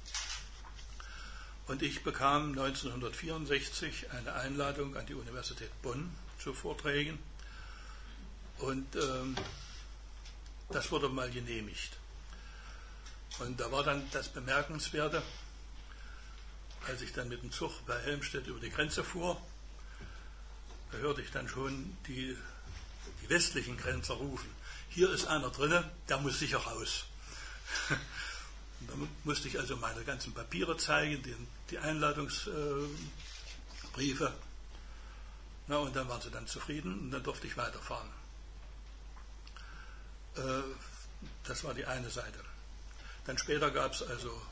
Und ich bekam 1964 eine Einladung an die Universität Bonn zu Vorträgen. Und das wurde mal genehmigt. Und da war dann das Bemerkenswerte, als ich dann mit dem Zug bei Helmstedt über die Grenze fuhr, da hörte ich dann schon die westlichen Grenzer rufen, hier ist einer drinne, der muss sicher raus. Und da musste ich also meine ganzen Papiere zeigen, die Einladungsbriefe. Na, und dann waren sie dann zufrieden und dann durfte ich weiterfahren. Das war die eine Seite. Dann später gab es also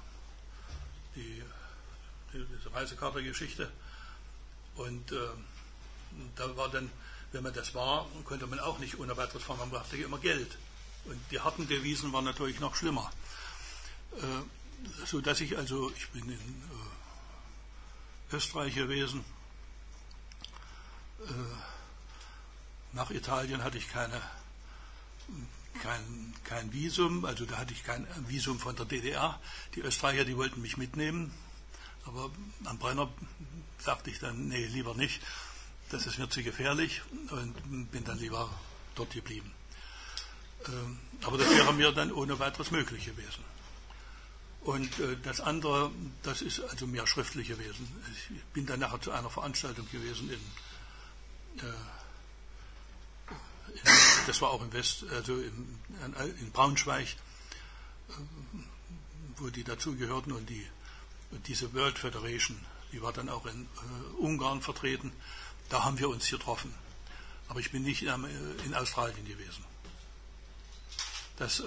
diese Reisekarte-Geschichte und da war dann, wenn man das war, konnte man auch nicht ohne weiteres fahren, man brauchte immer Geld. Und die harten Devisen waren natürlich noch schlimmer. So dass ich bin in Österreich gewesen, nach Italien hatte ich kein Visum, also da hatte ich kein Visum von der DDR. Die Österreicher, die wollten mich mitnehmen, aber am Brenner sagte ich dann, nee, lieber nicht, das ist mir zu gefährlich und bin dann lieber dort geblieben. Aber das wäre mir dann ohne weiteres möglich gewesen. Und das andere, das ist also mehr schriftlich gewesen. Ich bin dann nachher zu einer Veranstaltung gewesen das war auch in Braunschweig, wo die dazugehörten und diese World Federation, die war dann auch in Ungarn vertreten. Da haben wir uns getroffen. Aber ich bin nicht in Australien gewesen. Das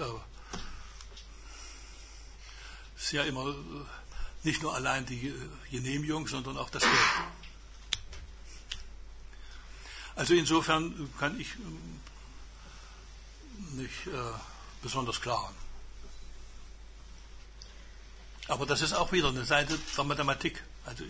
ist ja immer nicht nur allein die Genehmigung, sondern auch das Geld. Also insofern kann ich nicht besonders klaren. Aber das ist auch wieder eine Seite der Mathematik. Also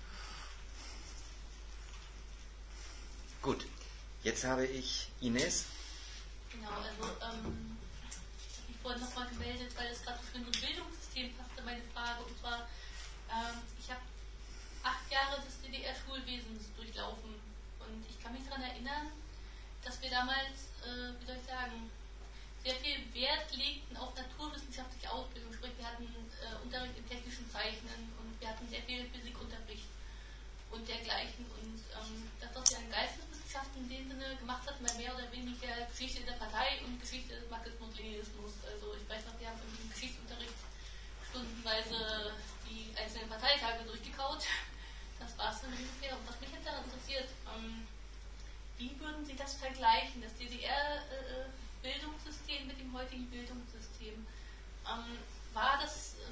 Gut, jetzt habe ich Ines. Genau, also ich wurde nochmal gemeldet, weil es gerade für ein Bildungssystem passte, meine Frage. Und zwar, ich habe 8 Jahre des DDR-Schulwesens durchlaufen. Und ich kann mich daran erinnern, dass wir damals, wie soll ich sagen, sehr viel Wert legten auf naturwissenschaftliche Ausbildung. Sprich, wir hatten Unterricht im technischen Zeichnen und wir hatten sehr viel Physikunterricht und dergleichen. Und das, was wir an Geisteswissenschaften in dem Sinne gemacht hatten, war mehr oder weniger Geschichte der Partei und Geschichte des Marxismus-Leninismus. Also ich weiß noch, wir haben im Geschichtsunterricht stundenweise die einzelnen Parteitage durchgekaut. Das war es dann ungefähr. Und was mich jetzt daran interessiert, wie würden Sie das vergleichen, das DDR-Bildungssystem mit dem heutigen Bildungssystem? War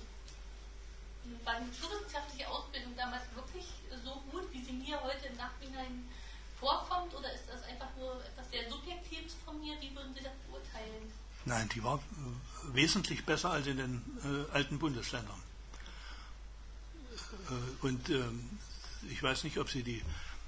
die schulwissenschaftliche Ausbildung damals wirklich so gut, wie sie mir heute im Nachhinein vorkommt, oder ist das einfach nur etwas sehr Subjektives von mir? Wie würden Sie das beurteilen? Nein, die war wesentlich besser als in den alten Bundesländern. Und ich weiß nicht, ob Sie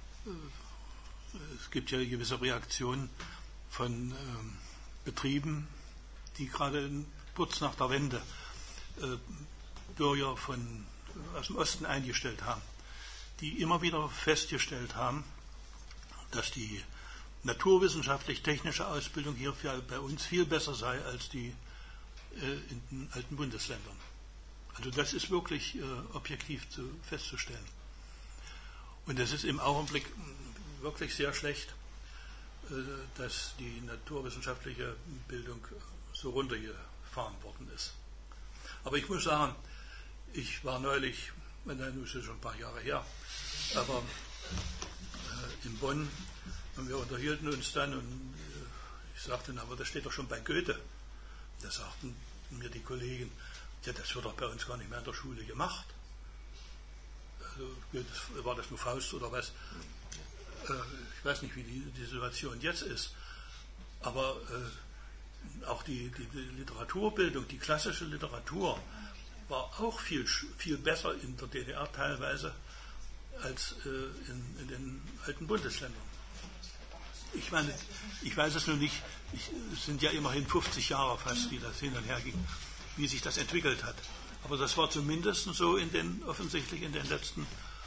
es gibt ja gewisse Reaktionen von Betrieben, die gerade kurz nach der Wende Bürger aus dem Osten eingestellt haben, die immer wieder festgestellt haben, dass die naturwissenschaftlich-technische Ausbildung hier bei uns viel besser sei als die in den alten Bundesländern. Also das ist wirklich objektiv festzustellen. Und es ist im Augenblick wirklich sehr schlecht, dass die naturwissenschaftliche Bildung so runtergefahren worden ist. Aber ich muss sagen, ich war neulich, das ist schon ein paar Jahre her, aber in Bonn und wir unterhielten uns dann und ich sagte, aber das steht doch schon bei Goethe. Da sagten mir die Kollegen, ja, das wird doch bei uns gar nicht mehr in der Schule gemacht. Also, war das nur Faust oder was? Ich weiß nicht, wie die Situation jetzt ist, aber auch die Literaturbildung, die klassische Literatur war auch viel besser in der DDR teilweise als in den alten Bundesländern. Ich meine, ich weiß es nur nicht, es sind ja immerhin 50 Jahre fast, wie das hin und her ging, wie sich das entwickelt hat. Aber das war zumindest so offensichtlich in den letzten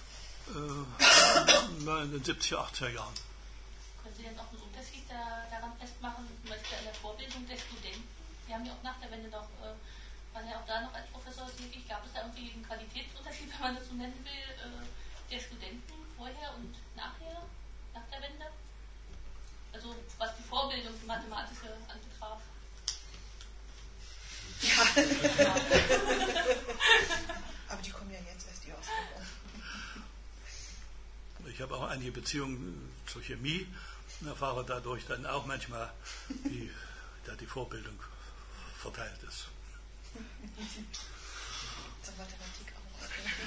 in den 70er, 80er Jahren. Können Sie denn auch einen Unterschied daran festmachen, zum Beispiel an der Vorbildung der Studenten? Sie haben ja auch nach der Wende noch, waren ja auch da noch als Professor tätig, gab es da irgendwie einen Qualitätsunterschied, wenn man das so nennen will, der Studenten vorher und nachher, nach der Wende? Also was die Vorbildung, die mathematische anbetraf. Ja. Aber die kommen ja jetzt erst die Ausbildung. Ich habe auch einige Beziehungen zur Chemie und erfahre dadurch dann auch manchmal, wie da die Vorbildung verteilt ist. Zur Mathematik auch.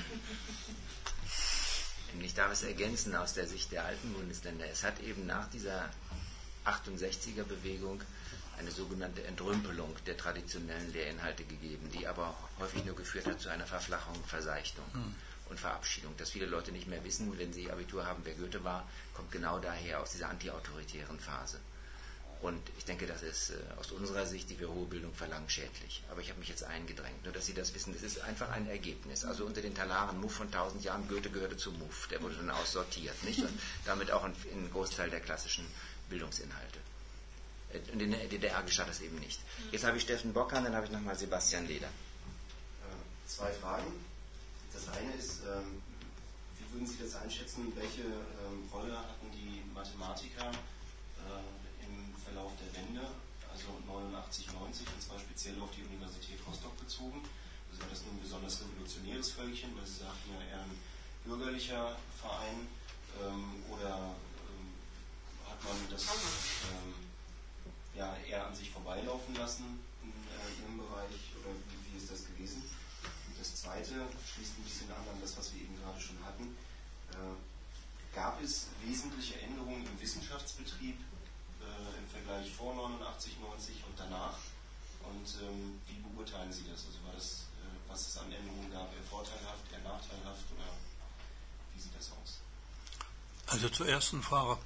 Ich darf es ergänzen aus der Sicht der alten Bundesländer. Es hat eben nach dieser 68er-Bewegung eine sogenannte Entrümpelung der traditionellen Lehrinhalte gegeben, die aber häufig nur geführt hat zu einer Verflachung, Verseichtung und Verabschiedung. Dass viele Leute nicht mehr wissen, wenn sie Abitur haben, wer Goethe war, kommt genau daher, aus dieser antiautoritären Phase. Und ich denke, das ist aus unserer Sicht, die wir hohe Bildung verlangen, schädlich. Aber ich habe mich jetzt eingedrängt, nur dass Sie das wissen. Das ist einfach ein Ergebnis. Also unter den Talaren Muff von 1000 Jahren, Goethe gehörte zu Muff. Der wurde dann aussortiert, nicht? Und damit auch ein Großteil der klassischen Bildungsinhalte. In der DDR geschah das eben nicht. Jetzt habe ich Steffen Bockhahn, dann habe ich nochmal Sebastian Leder. 2 Fragen. Das eine ist, wie würden Sie das einschätzen, welche Rolle hatten die Mathematiker im Verlauf der Wende, also 89, 90, und zwar speziell auf die Universität Rostock bezogen? Also war das nun ein besonders revolutionäres Völkchen, weil Sie sagten ja eher ein bürgerlicher Verein, oder hat man das eher an sich vorbeilaufen lassen? Firmenbereich oder wie ist das gewesen? Und das Zweite schließt ein bisschen an das, was wir eben gerade schon hatten. Gab es wesentliche Änderungen im Wissenschaftsbetrieb im Vergleich vor 89, 90 und danach? Und wie beurteilen Sie das? Also war das, was es an Änderungen gab, eher vorteilhaft, eher nachteilhaft oder wie sieht das aus? Also zur ersten Frage.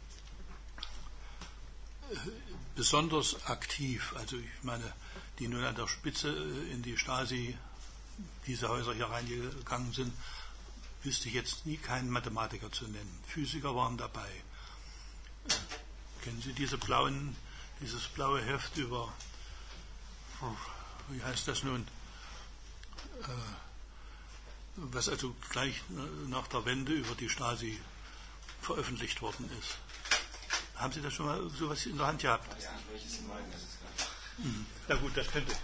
Besonders aktiv, also ich meine, die nun an der Spitze in die Stasi, diese Häuser hier reingegangen sind, wüsste ich jetzt nie keinen Mathematiker zu nennen. Physiker waren dabei. Kennen Sie dieses blaue Heft über, wie heißt das nun, was also gleich nach der Wende über die Stasi veröffentlicht worden ist? Haben Sie das schon mal sowas in der Hand gehabt? Ich weiß nicht, welches Sie meinen, das ist klar. Na gut, das könnte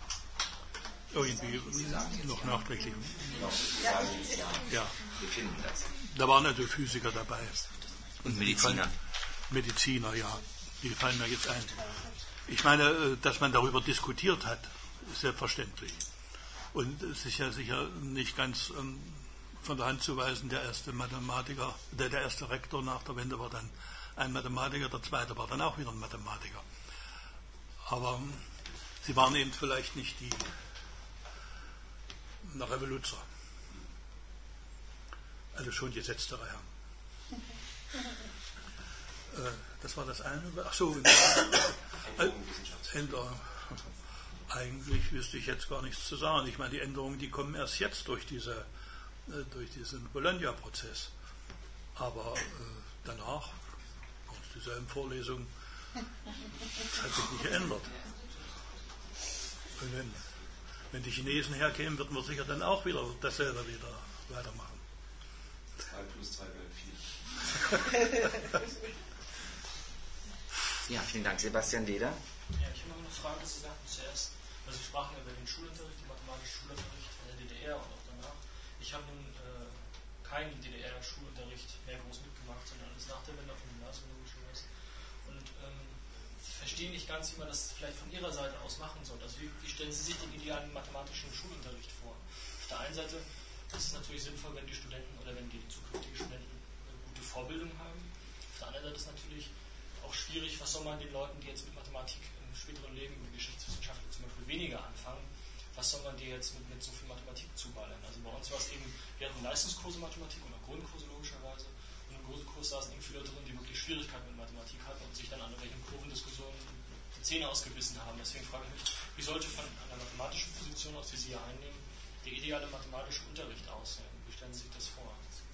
irgendwie noch nachträglich. Ja. Wir finden das. Da waren also Physiker dabei. Und Mediziner. Mediziner, ja. Die fallen mir jetzt ein. Ich meine, dass man darüber diskutiert hat, ist selbstverständlich. Und es ist ja sicher nicht ganz von der Hand zu weisen, der erste Mathematiker, der erste Rektor nach der Wende war dann ein Mathematiker, der zweite war dann auch wieder ein Mathematiker. Aber sie waren eben vielleicht nicht die Revoluzer. Also schon gesetztere Herren. Das war das eine. Ach so, eigentlich wüsste ich jetzt gar nichts zu sagen. Ich meine, die Änderungen, die kommen erst jetzt durch diesen Bologna-Prozess. Aber danach, aus dieselben Vorlesungen, hat sich nicht geändert. Und wenn die Chinesen herkämen, würden wir sicher dann auch wieder dasselbe weitermachen. 2 plus 2 wäre 4. Ja, vielen Dank. Sebastian Leder. Ja, ich habe noch eine Frage. Sie sagten zuerst, also Sie sprachen über den Schulunterricht, den mathematischen Schulunterricht in der DDR und auch danach. Ich habe nun keinen DDR-Schulunterricht mehr groß mitgemacht, sondern alles nach der Wende auf dem Gymnasium logischerweise. Und verstehe nicht ganz, wie man das vielleicht von Ihrer Seite aus machen soll. Also wie stellen Sie sich den idealen mathematischen Schulunterricht vor? Auf der einen Seite ist es natürlich sinnvoll, wenn die Studenten oder wenn die zukünftigen Studenten eine gute Vorbildung haben. Auf der anderen Seite ist es natürlich auch schwierig, was soll man den Leuten, die jetzt mit Mathematik im späteren Leben, mit Geschichtswissenschaften zum Beispiel weniger anfangen, was soll man dir jetzt mit so viel Mathematik zuballern? Also bei uns war es eben, wir hatten Leistungskurse Mathematik oder Grundkurse logischerweise und im Grundkurs saßen eben viele drin, die wirklich Schwierigkeiten mit Mathematik hatten und sich dann an irgendwelchen Kurvendiskussionen die Zähne ausgebissen haben. Deswegen frage ich mich, wie sollte von einer mathematischen Position aus, die Sie hier einnehmen, der ideale mathematische Unterricht aussehen? Wie stellen Sie sich das vor?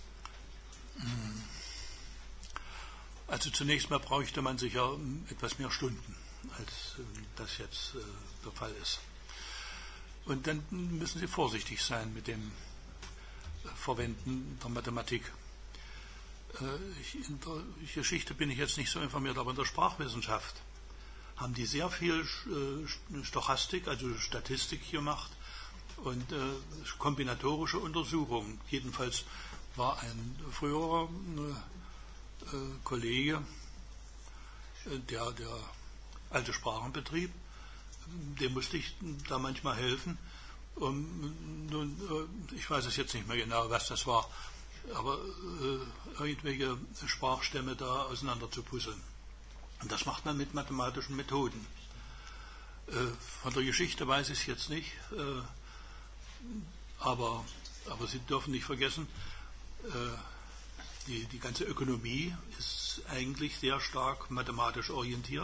Also zunächst mal bräuchte man sicher etwas mehr Stunden, als das jetzt der Fall ist. Und dann müssen Sie vorsichtig sein mit dem Verwenden der Mathematik. In der Geschichte bin ich jetzt nicht so informiert, aber in der Sprachwissenschaft haben die sehr viel Stochastik, also Statistik gemacht und kombinatorische Untersuchungen. Jedenfalls war ein früherer Kollege, der alte Sprachen betrieb, dem musste ich da manchmal helfen. Nun, ich weiß es jetzt nicht mehr genau, was das war, aber irgendwelche Sprachstämme da auseinander zu puzzeln. Und das macht man mit mathematischen Methoden. Von der Geschichte weiß ich es jetzt nicht, aber Sie dürfen nicht vergessen, die ganze Ökonomie ist eigentlich sehr stark mathematisch orientiert.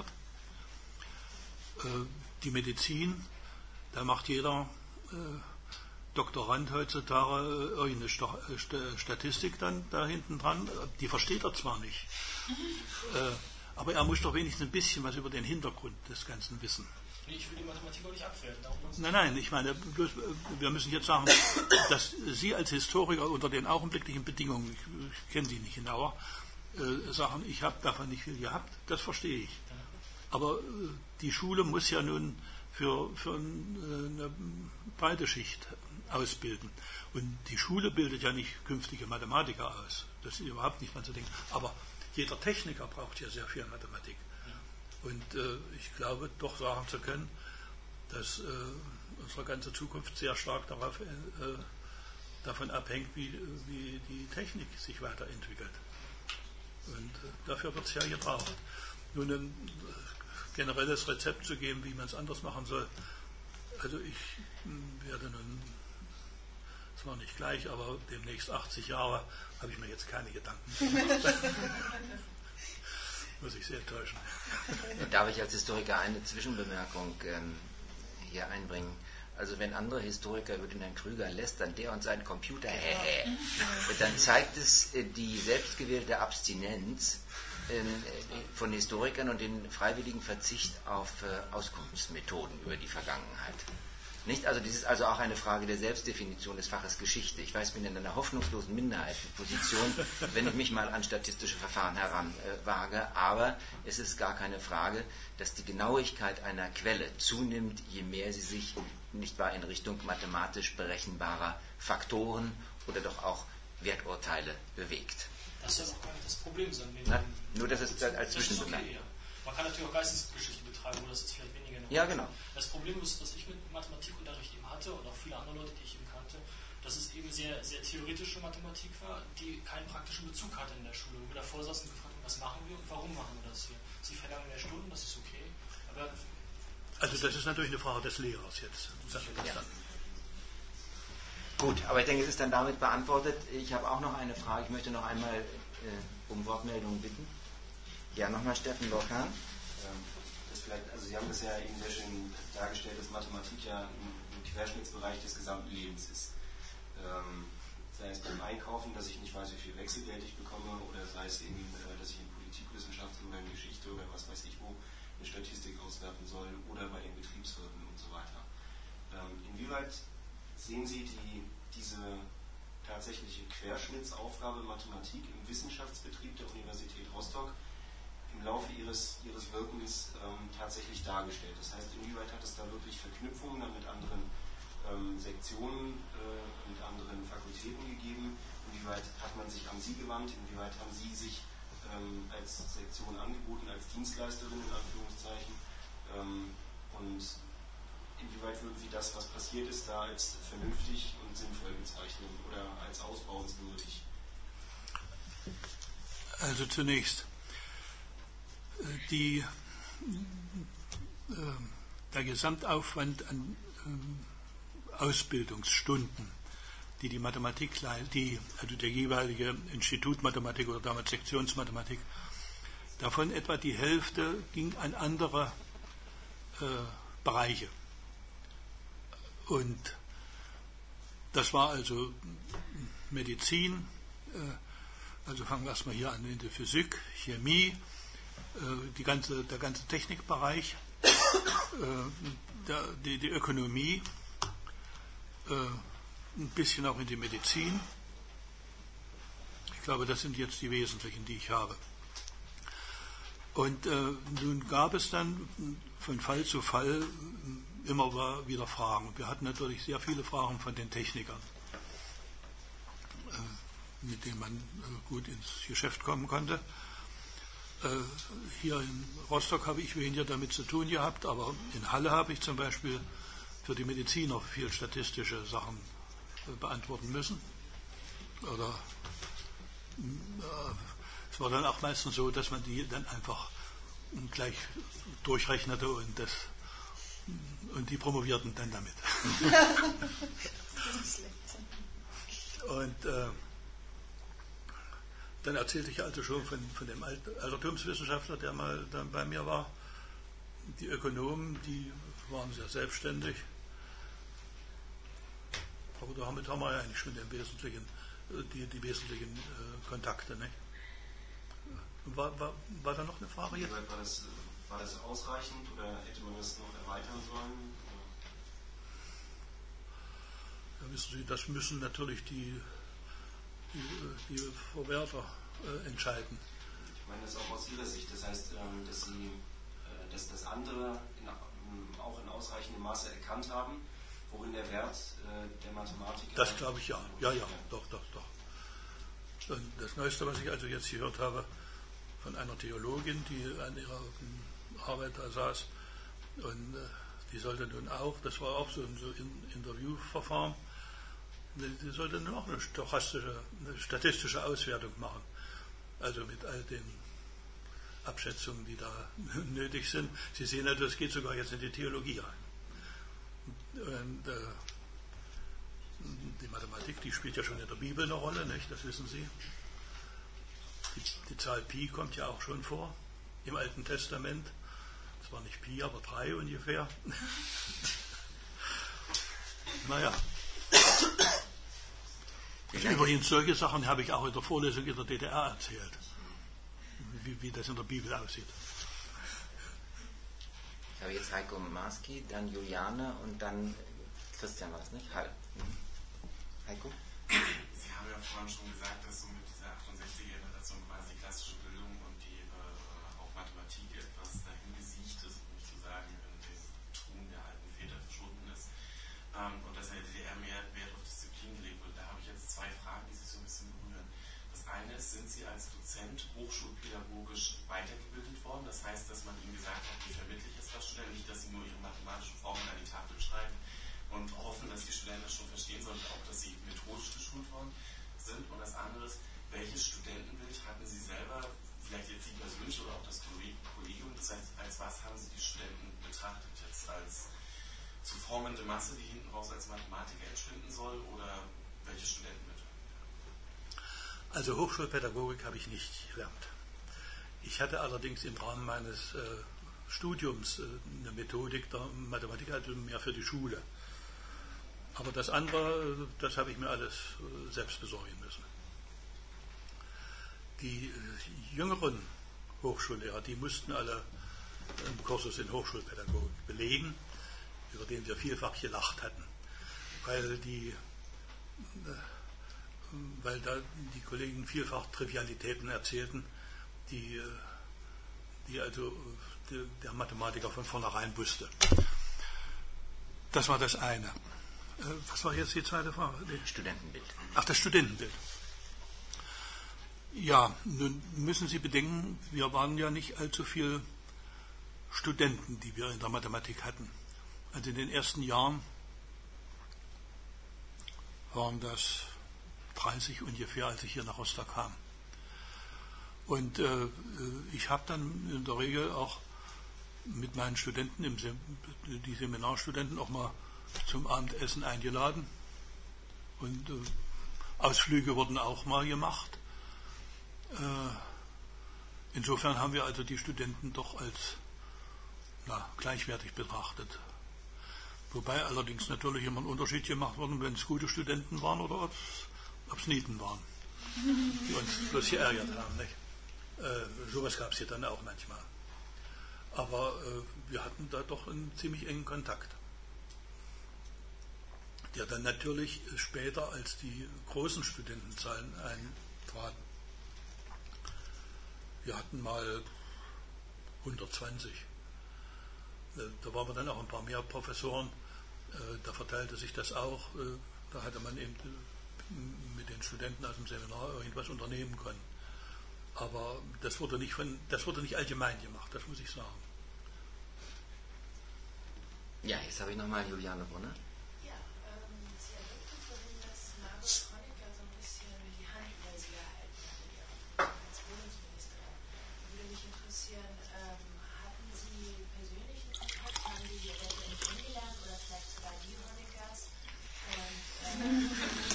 Die Medizin, da macht jeder Doktorand heutzutage irgendeine Statistik dann da hinten dran. Die versteht er zwar nicht, aber er muss doch wenigstens ein bisschen was über den Hintergrund des Ganzen wissen. Ich will die Mathematik auch nicht abwerten. Nein, ich meine, wir müssen jetzt sagen, dass Sie als Historiker unter den augenblicklichen Bedingungen, ich kenne Sie nicht genauer, sagen, ich habe davon nicht viel gehabt, das verstehe ich. Aber die Schule muss ja nun für eine breite Schicht ausbilden. Und die Schule bildet ja nicht künftige Mathematiker aus. Das ist überhaupt nicht dran zu denken. Aber jeder Techniker braucht ja sehr viel Mathematik. Und ich glaube, doch sagen zu können, dass unsere ganze Zukunft sehr stark davon abhängt, wie die Technik sich weiterentwickelt. Und dafür wird es ja gebraucht. Nun ein generelles Rezept zu geben, wie man es anders machen soll. Also ich werde nun, zwar nicht gleich, aber demnächst 80 Jahre, habe ich mir jetzt keine Gedanken gemacht. Muss ich sehr enttäuschen. Darf ich als Historiker eine Zwischenbemerkung hier einbringen? Also wenn andere Historiker über den Herrn Krüger lästern, der und sein Computer, dann zeigt es die selbstgewählte Abstinenz von Historikern und den freiwilligen Verzicht auf Auskunftsmethoden über die Vergangenheit. Nicht? Also das ist also auch eine Frage der Selbstdefinition des Faches Geschichte. Ich weiß, ich bin in einer hoffnungslosen Minderheitenposition, wenn ich mich mal an statistische Verfahren heranwage, aber es ist gar keine Frage, dass die Genauigkeit einer Quelle zunimmt, je mehr sie sich, nicht wahr, in Richtung mathematisch berechenbarer Faktoren oder doch auch Werturteile bewegt. Das soll auch gar nicht das Problem sein. Nur das ist als Zwischenbemerkung. Okay, ja. Man kann natürlich auch Geistesgeschichte betreiben, wo das ist vielleicht weniger noch. Ja, genau. Das Problem ist, was ich mit Mathematikunterricht eben hatte und auch viele andere Leute, die ich eben kannte, dass es eben sehr, sehr theoretische Mathematik war, die keinen praktischen Bezug hatte in der Schule. Wo wir davor saßen und gefragt haben, was machen wir und warum machen wir das hier? Sie verlangen mehr Stunden, das ist okay. Aber also das ist natürlich eine Frage des Lehrers jetzt. Ja. Gut, aber ich denke, es ist dann damit beantwortet. Ich habe auch noch eine Frage. Ich möchte noch einmal um Wortmeldungen bitten. Ja, nochmal Steffen Lorcan. Also Sie haben das ja eben sehr schön dargestellt, dass Mathematik ja ein Querschnittsbereich des gesamten Lebens ist. Sei es beim Einkaufen, dass ich nicht weiß, wie viel Wechselgeld ich bekomme, oder sei es eben, dass ich in Politikwissenschaften oder in Geschichte oder was weiß ich wo eine Statistik auswerten soll, oder bei den Betriebswirten und so weiter. Inwieweit sehen Sie diese tatsächliche Querschnittsaufgabe Mathematik im Wissenschaftsbetrieb der Universität Rostock im Laufe ihres Wirkens tatsächlich dargestellt? Das heißt, inwieweit hat es da wirklich Verknüpfungen dann mit anderen Sektionen, mit anderen Fakultäten gegeben? Inwieweit hat man sich an Sie gewandt? Inwieweit haben Sie sich als Sektion angeboten, als Dienstleisterin in Anführungszeichen? Und inwieweit würden Sie das, was passiert ist, da als vernünftig und sinnvoll bezeichnen oder als ausbauenswürdig? Also zunächst, der Gesamtaufwand an Ausbildungsstunden, die Mathematik, also der jeweilige Institut Mathematik oder damals Sektionsmathematik, davon etwa die Hälfte ging an andere Bereiche. Und das war also Medizin, also fangen wir erstmal hier an in der Physik, Chemie, der ganze Technikbereich, die Ökonomie, ein bisschen auch in die Medizin. Ich glaube, das sind jetzt die wesentlichen, die ich habe. Und nun gab es dann von Fall zu Fall immer wieder Fragen. Wir hatten natürlich sehr viele Fragen von den Technikern, mit denen man gut ins Geschäft kommen konnte. Hier in Rostock habe ich weniger damit zu tun gehabt, aber in Halle habe ich zum Beispiel für die Mediziner viel statistische Sachen beantworten müssen. Oder es war dann auch meistens so, dass man die dann einfach gleich durchrechnete und die promovierten dann damit. Und dann erzählte ich also schon von dem Altertumswissenschaftler, der mal dann bei mir war. Die Ökonomen, die waren sehr selbstständig. Aber damit haben wir ja eigentlich schon die wesentlichen Kontakte. Nicht? War da noch eine Frage jetzt? War das ausreichend oder hätte man das noch erweitern sollen? Ja, wissen Sie, das müssen natürlich die Verwerter entscheiden. Ich meine das auch aus Ihrer Sicht. Das heißt, dass das andere auch in ausreichendem Maße erkannt haben, worin der Wert der Mathematiker... Das glaube ich ja. Ja, doch. Und das Neueste, was ich also jetzt gehört habe, von einer Theologin, die an ihrer Arbeit da saß und die sollte nun auch, das war auch so ein Interviewverfahren, die sollte nun auch eine statistische Auswertung machen. Also mit all den Abschätzungen, die da nötig sind. Sie sehen also, es geht sogar jetzt in die Theologie rein. Und die Mathematik, die spielt ja schon in der Bibel eine Rolle, nicht? Das wissen Sie. Die Zahl Pi kommt ja auch schon vor im Alten Testament. Zwar nicht Pi, aber 3 ungefähr. Naja. Übrigens, solche Sachen habe ich auch in der Vorlesung in der DDR erzählt, wie das in der Bibel aussieht. Ich habe jetzt Heiko Maski, dann Juliane und dann Christian, war das nicht? Heiko? Sie haben ja vorhin schon gesagt, dass so mit dieser 68er-Generation quasi die klassische Bildung und die auch Mathematik etwas dahin gesiegt ist, um nicht zu sagen, in den Truhen der alten Väter verschwunden ist. Und dass in der DDR mehr Wert auf Disziplin gelegt wird. Da habe ich jetzt zwei Fragen, die sich so ein bisschen berühren. Das eine ist, sind Sie als Dozent hochschulpädagogisch weitergebildet worden? Das heißt, dass man Ihnen gesagt hat, wie vermittle ich es das Studenten, nicht, dass Sie nur Ihre mathematischen Formeln an die Tafel schreiben und hoffen, dass die Studenten das schon verstehen, sondern auch, dass sie methodisch geschult worden sind. Und das andere ist, welches Studentenbild hatten Sie selber, vielleicht jetzt Sie persönlich oder auch das Kollegium, das heißt, als was haben Sie die Studenten betrachtet jetzt? Als zu formende Masse, die hinten raus als Mathematiker entschwinden soll, oder welche Studentenbild? Also Hochschulpädagogik habe ich nicht gelernt. Ich hatte allerdings im Rahmen meines Studiums eine Methodik der Mathematik, also mehr für die Schule. Aber das andere, das habe ich mir alles selbst besorgen müssen. Die jüngeren Hochschullehrer, die mussten alle einen Kursus in Hochschulpädagogik belegen, über den wir vielfach gelacht hatten, weil da die Kollegen vielfach Trivialitäten erzählten, die also der Mathematiker von vornherein wusste. Das war das eine. Was war jetzt die zweite Frage? Studentenbild. Ach, das Studentenbild. Ja, nun müssen Sie bedenken, wir waren ja nicht allzu viele Studenten, die wir in der Mathematik hatten. Also in den ersten Jahren waren das 30 ungefähr, als ich hier nach Rostock kam. Und ich habe dann in der Regel auch mit meinen Studenten, die Seminarstudenten, auch mal zum Abendessen eingeladen. Und Ausflüge wurden auch mal gemacht. Insofern haben wir also die Studenten doch als gleichwertig betrachtet. Wobei allerdings natürlich immer ein Unterschied gemacht wurde, wenn es gute Studenten waren oder ob es Nieten waren, die uns bloß geärgert haben. Nicht? Sowas gab es hier dann auch manchmal. Aber wir hatten da doch einen ziemlich engen Kontakt, der dann natürlich später als die großen Studentenzahlen eintraten. Wir hatten mal 120. Da waren wir dann auch ein paar mehr Professoren. Da verteilte sich das auch. Da hatte man eben mit den Studenten aus dem Seminar irgendwas unternehmen können. Aber das wurde nicht allgemein gemacht, das muss ich sagen. Ja, jetzt habe ich nochmal Juliane Brunner. Ja, Sie erwähnten vorhin, dass Margot Honecker so ein bisschen die Hand über Sie gehalten hat als Bildungsministerin. Würde mich interessieren, hatten Sie persönlichen Kontakt, haben Sie die eventuell kennengelernt oder vielleicht sogar die Honeckers? Und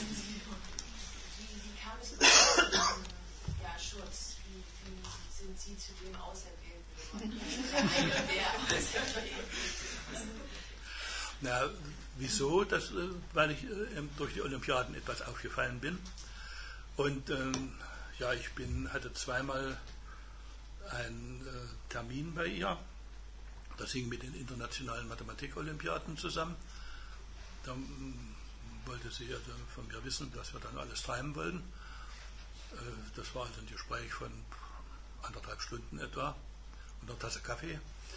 wie kam es überhaupt zu diesem Schutz? Wie sind Sie zu dem Auserwählten geworden? Na, wieso? Weil ich durch die Olympiaden etwas aufgefallen bin. Und ich hatte zweimal einen Termin bei ihr. Das hing mit den internationalen Mathematik-Olympiaden zusammen. Da wollte sie also von mir wissen, was wir dann alles treiben wollten. Das war also ein Gespräch von 1,5 Stunden etwa und einer Tasse Kaffee.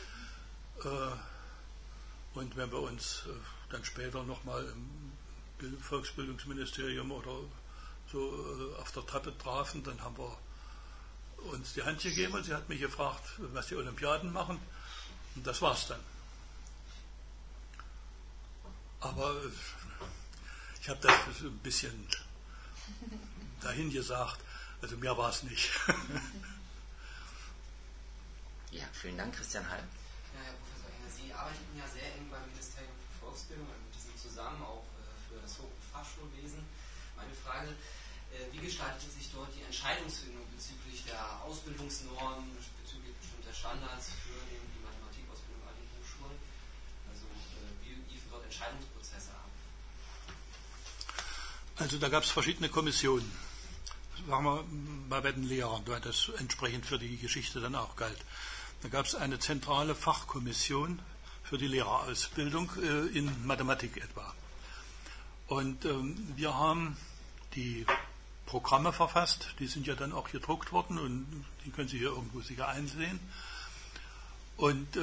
Und wenn wir uns dann später nochmal im Volksbildungsministerium oder so auf der Treppe trafen, dann haben wir uns die Hand gegeben und sie hat mich gefragt, was die Olympiaden machen. Und das war's dann. Aber ich habe das ein bisschen dahin gesagt, also mehr war es nicht. Ja, vielen Dank, Christian Heil. Ja, Herr Professor Engel, Sie arbeiteten ja sehr eng beim Ministerium für Volksbildung und mit diesem zusammen auch für das Hoch- und Fachschulwesen. Meine Frage, wie gestaltet sich dort die Entscheidungsfindung bezüglich der Ausbildungsnormen, bezüglich bestimmter Standards für die Mathematikausbildung an den Hochschulen? Also wie liefen dort Entscheidungsprozesse ab? Also da gab es verschiedene Kommissionen. Sagen wir bei den Lehrern, weil das entsprechend für die Geschichte dann auch galt. Da gab es eine zentrale Fachkommission für die Lehrerausbildung in Mathematik etwa. Und wir haben die Programme verfasst, die sind ja dann auch gedruckt worden und die können Sie hier irgendwo sicher einsehen. Und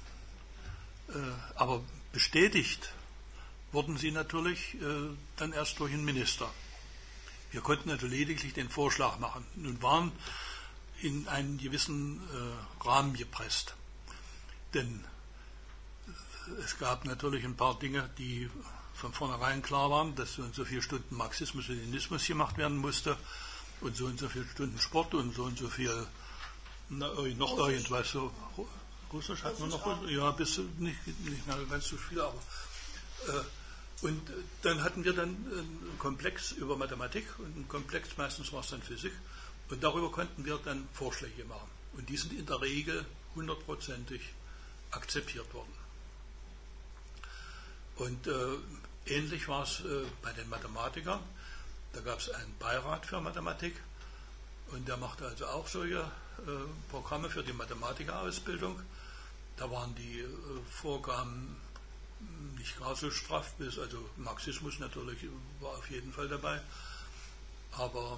aber bestätigt wurden sie natürlich dann erst durch den Minister. Wir konnten also lediglich den Vorschlag machen und waren in einen gewissen Rahmen gepresst. Denn es gab natürlich ein paar Dinge, die von vornherein klar waren, dass so und so viele Stunden Marxismus und Leninismus gemacht werden musste und so viele Stunden Sport und so viel noch irgendwas. So, Russisch hat man noch, ja, bis nicht mehr ganz so viel, aber und dann hatten wir dann einen Komplex über Mathematik und einen Komplex, meistens war es dann Physik, und darüber konnten wir dann Vorschläge machen. Und die sind in der Regel 100%ig akzeptiert worden. Und ähnlich war es bei den Mathematikern. Da gab es einen Beirat für Mathematik und der machte also auch solche Programme für die Mathematikerausbildung. Da waren die Vorgaben nicht gar so straff, also Marxismus natürlich war auf jeden Fall dabei, aber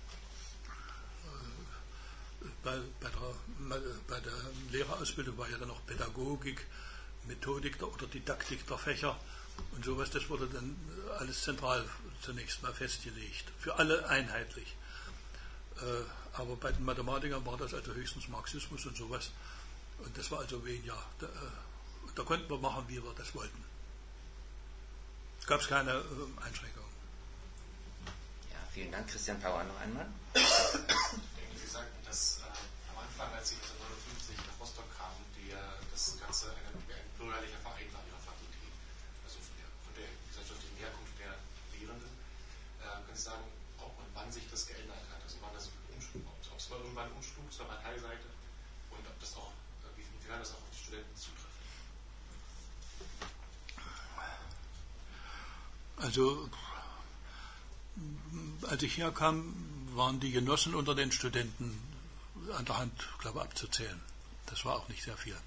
bei der Lehrerausbildung war ja dann noch Pädagogik, Methodik oder Didaktik der Fächer und sowas, das wurde dann alles zentral zunächst mal festgelegt, für alle einheitlich. Aber bei den Mathematikern war das also höchstens Marxismus und sowas, und das war also weniger, da konnten wir machen, wie wir das wollten. Es gab keine Einschränkungen. Ja, vielen Dank, Christian Pauer, noch einmal. Sie sagten, dass am Anfang, als Sie 1959 nach Rostock kamen, das Ganze ein bürgerlicher Verein war Ihrer Fakultät, also von der gesellschaftlichen Herkunft der Lehrenden. Können Sie sagen, ob und wann sich das geändert hat? Also wann das ob es mal irgendwann umschlug zur Parteiseite und ob das auch, inwiefern das auch auf die Studenten zutrifft? Also, als ich herkam, waren die Genossen unter den Studenten an der Hand, glaube ich, abzuzählen. Das war auch nicht sehr viel.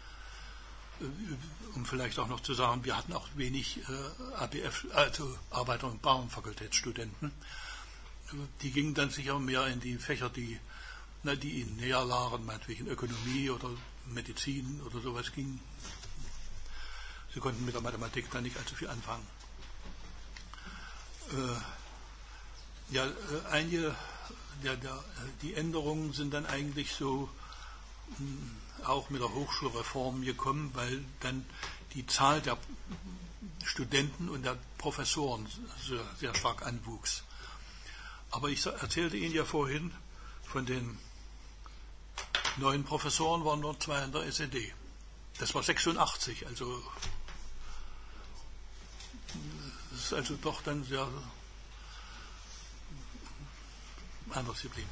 Um vielleicht auch noch zu sagen, wir hatten auch wenig ABF, also Arbeiter- und Bauernfakultätsstudenten. Die gingen dann sicher mehr in die Fächer, die ihnen näher lagen, meinetwegen Ökonomie oder Medizin oder sowas ging. Sie konnten mit der Mathematik dann nicht allzu viel anfangen. Die Änderungen sind dann eigentlich so auch mit der Hochschulreform gekommen, weil dann die Zahl der Studenten und der Professoren sehr, sehr stark anwuchs. Aber ich erzählte Ihnen ja vorhin, von den 9 Professoren waren nur 2 in der SED. Das war 86, also das ist also doch dann sehr anders geblieben.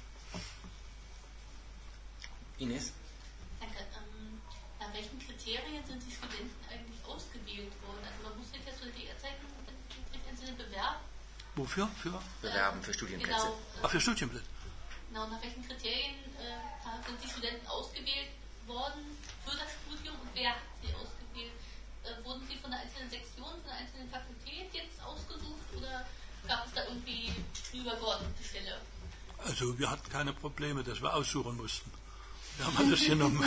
Ines? Danke. Nach welchen Kriterien sind die Studenten eigentlich ausgewählt worden? Also man muss sich ja zu DDR-Zeiten mit einzelnen bewerben. Wofür? Bewerben für Studienplätze. Genau. Ach, für Studienplätze. Genau, nach welchen Kriterien sind die Studenten ausgewählt worden für das Studium und wer hat sie ausgewählt? Wurden sie von der einzelnen Sektion, von der einzelnen Fakultät jetzt ausgesucht oder gab es da irgendwie übergeordnete Stelle? Also wir hatten keine Probleme, dass wir aussuchen mussten. Wir haben alles genommen.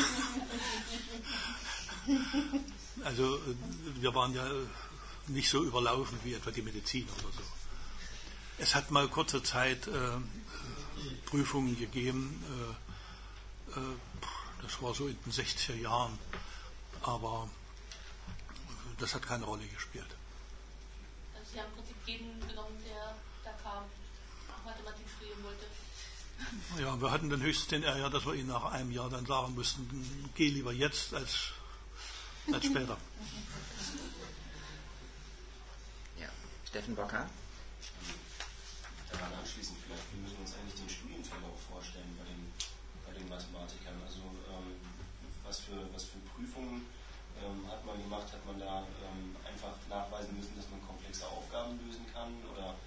Also wir waren ja nicht so überlaufen wie etwa die Medizin oder so. Es hat mal kurze Zeit Prüfungen gegeben, das war so in den 60er Jahren, aber das hat keine Rolle gespielt. Also Sie haben im Prinzip jeden genommen, der da kam, auch Mathematik studieren wollte. Ja, wir hatten dann höchstens den Ärger, dass wir ihnen nach einem Jahr dann sagen mussten, geh lieber jetzt als später. Ja, Steffen Bocker. Daran anschließend vielleicht, wir müssen uns eigentlich den Studienverlauf vorstellen bei den Mathematikern. Also was für Prüfungen hat man gemacht? Hat man da einfach nachweisen müssen, dass man komplexe Aufgaben lösen kann? Oder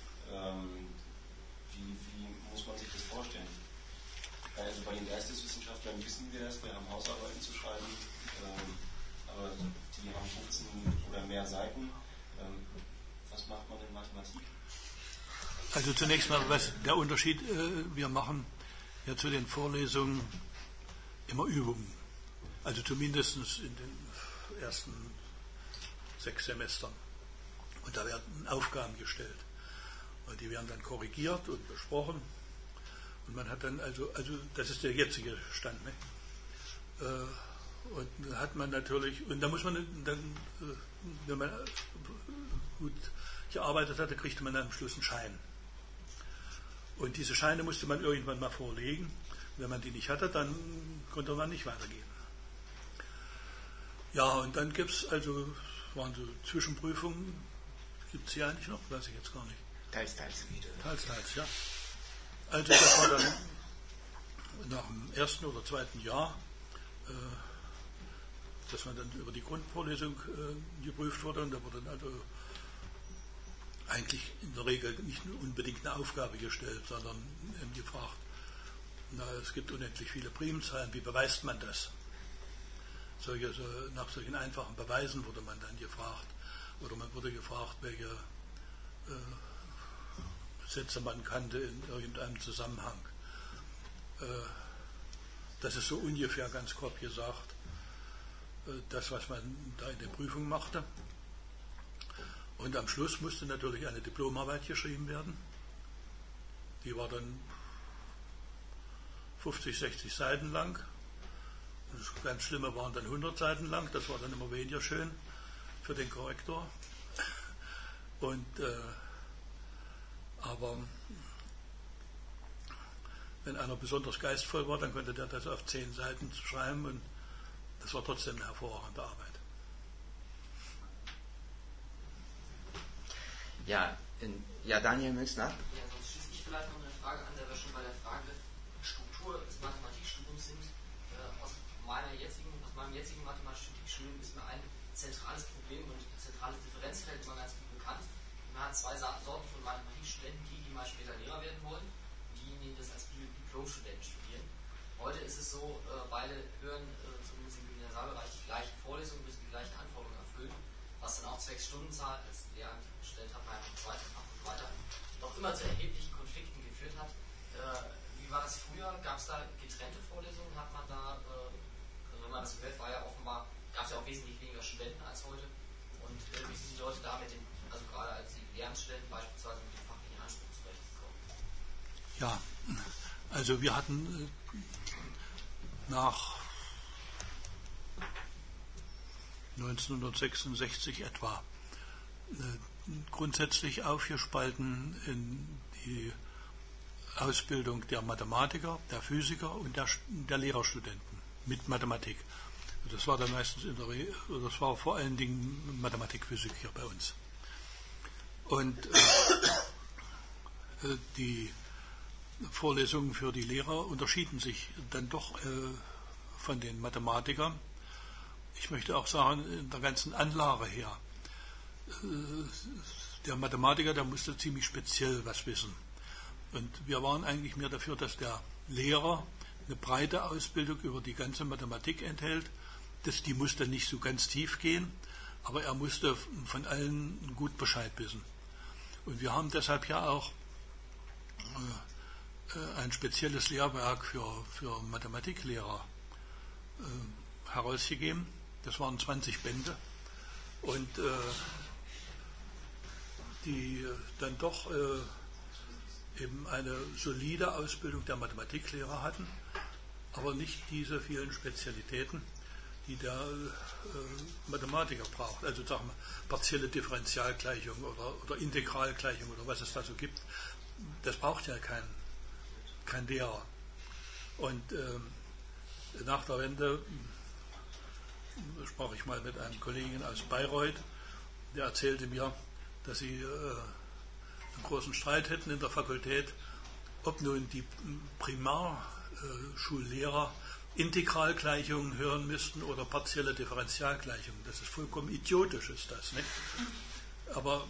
wie muss man sich das vorstellen? Also bei den Geisteswissenschaftlern wissen wir das, wir haben Hausarbeiten zu schreiben, aber die haben 15 oder mehr Seiten. Was macht man in Mathematik? Also zunächst mal, was der Unterschied, wir machen ja zu den Vorlesungen immer Übungen. Also zumindest in den ersten 6 Semestern. Und da werden Aufgaben gestellt. Und die werden dann korrigiert und besprochen. Und man hat dann also das ist der jetzige Stand. Ne? Und da hat man natürlich, und da muss man dann, wenn man gut gearbeitet hatte, kriegte man dann am Schluss einen Schein. Und diese Scheine musste man irgendwann mal vorlegen. Wenn man die nicht hatte, dann konnte man nicht weitergehen. Ja, und dann gibt es waren so Zwischenprüfungen, gibt es hier eigentlich noch? Weiß ich jetzt gar nicht. Teils. Teils, ja. Also das war dann nach dem 1. oder 2. Jahr, dass man dann über die Grundvorlesung geprüft wurde, und da wurde dann also eigentlich in der Regel nicht nur unbedingt eine Aufgabe gestellt, sondern gefragt, es gibt unendlich viele Primzahlen, wie beweist man das? Nach solchen einfachen Beweisen wurde man dann gefragt, oder man wurde gefragt, welche Sätze man kannte in irgendeinem Zusammenhang. Das ist so ungefähr, ganz grob gesagt, das, was man da in der Prüfung machte. Und am Schluss musste natürlich eine Diplomarbeit geschrieben werden. Die war dann 50, 60 Seiten lang. Das ganz Schlimme waren dann 100 Seiten lang. Das war dann immer weniger schön für den Korrektor. Und aber wenn einer besonders geistvoll war, dann konnte der das auf 10 Seiten schreiben, und das war trotzdem eine hervorragende Arbeit. Ja, Daniel Münzner. Ja, sonst schließe ich vielleicht noch eine Frage an, der wir schon bei der Frage Struktur des Mathematikstudiums sind. Aus meinem jetzigen Mathematikstudium ist mir ein zentrales Problem und ein zentrales Differenzfeld immer ganz gut bekannt. Man hat 2 Sorten von Mathematikstudenten, die mal später Lehrer werden wollen, und diejenigen, die das als Diplomstudenten studieren. Heute ist es so, beide hören zumindest im Universalbereich die gleichen Vorlesungen, müssen die gleichen Anforderungen erfüllen, was dann auch zwecks Stundenzahl als Lehramt hat man im zweiten Fach und weiter doch immer zu erheblichen Konflikten geführt hat. Wie war das früher? Gab es da getrennte Vorlesungen? Hat man da, wenn man das gehört, war ja offenbar, gab es ja auch wesentlich weniger Studenten als heute. Und wie sind die Leute da mit den, also gerade als die Lehramtsstudenten beispielsweise mit dem fachlichen Anspruch zurechtgekommen? Ja, also wir hatten nach 1966 etwa grundsätzlich aufgespalten in die Ausbildung der Mathematiker, der Physiker und der Lehrerstudenten mit Mathematik. Das war dann meistens das war vor allen Dingen Mathematik, Physik hier bei uns. Und die Vorlesungen für die Lehrer unterschieden sich dann doch von den Mathematikern. Ich möchte auch sagen, in der ganzen Anlage her. Der Mathematiker, der musste ziemlich speziell was wissen. Und wir waren eigentlich mehr dafür, dass der Lehrer eine breite Ausbildung über die ganze Mathematik enthält. Die musste nicht so ganz tief gehen, aber er musste von allen gut Bescheid wissen. Und wir haben deshalb ja auch ein spezielles Lehrwerk für Mathematiklehrer herausgegeben. Das waren 20 Bände. Und die dann doch eben eine solide Ausbildung der Mathematiklehrer hatten, aber nicht diese vielen Spezialitäten, die der Mathematiker braucht. Also sagen wir partielle Differentialgleichung oder Integralgleichung oder was es da so gibt. Das braucht ja kein Lehrer. Und nach der Wende sprach ich mal mit einem Kollegen aus Bayreuth, der erzählte mir, dass sie einen großen Streit hätten in der Fakultät, ob nun die Primarschullehrer Integralgleichungen hören müssten oder partielle Differentialgleichungen. Das ist vollkommen idiotisch, ist das, nicht? Aber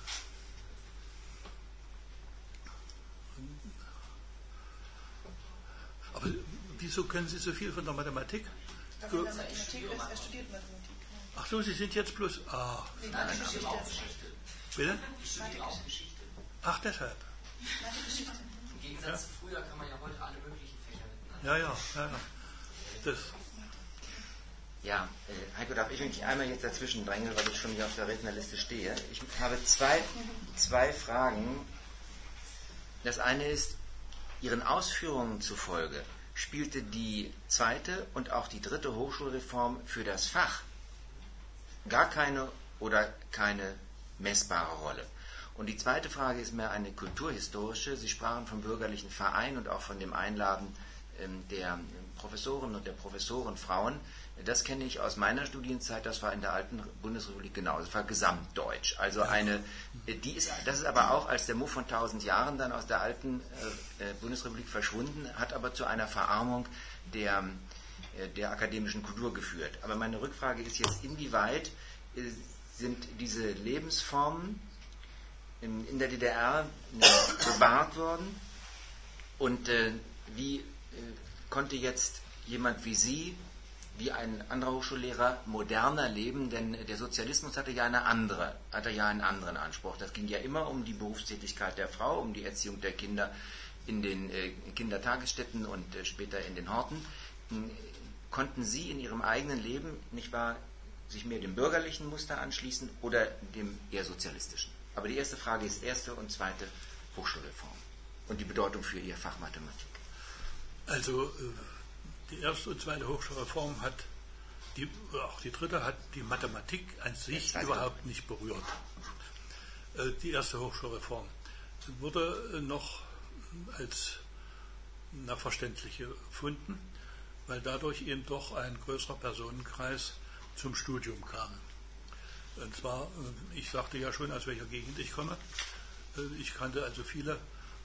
wieso können Sie so viel von der Mathematik? Er studiert Mathematik. Ach so, Sie sind jetzt bloß... Bitte? Ach, deshalb. Im Gegensatz zu früher kann man ja heute alle möglichen Fächer Ja. miteinander. Ja, Heiko, darf ich mich einmal jetzt dazwischen drängeln, weil ich schon hier auf der Rednerliste stehe. Ich habe zwei Fragen. Das eine ist, Ihren Ausführungen zufolge spielte die zweite und auch die dritte Hochschulreform für das Fach gar keine oder keine messbare Rolle. Und die zweite Frage ist mehr eine kulturhistorische. Sie sprachen vom bürgerlichen Verein und auch von dem Einladen der Professoren und der Professorenfrauen. Das kenne ich aus meiner Studienzeit, das war in der alten Bundesrepublik genauso, das war gesamtdeutsch. Also das ist aber auch als der Muff von 1000 Jahren dann aus der alten Bundesrepublik verschwunden, hat aber zu einer Verarmung der akademischen Kultur geführt. Aber meine Rückfrage ist jetzt, inwieweit sind diese Lebensformen in der DDR bewahrt worden und wie konnte jetzt jemand wie Sie, wie ein anderer Hochschullehrer, moderner leben, denn der Sozialismus hatte ja einen anderen Anspruch. Das ging ja immer um die Berufstätigkeit der Frau, um die Erziehung der Kinder in den Kindertagesstätten und später in den Horten. Konnten Sie in Ihrem eigenen Leben, nicht wahr, sich mehr dem bürgerlichen Muster anschließen oder dem eher sozialistischen? Aber die erste Frage ist erste und zweite Hochschulreform und die Bedeutung für Ihr Fach Mathematik. Also die erste und zweite Hochschulreform auch die dritte hat die Mathematik an sich überhaupt nicht berührt. Die erste Hochschulreform wurde noch als verständlich gefunden, weil dadurch eben doch ein größerer Personenkreis zum Studium kam. Und zwar, ich sagte ja schon, aus welcher Gegend ich komme. Ich kannte also viele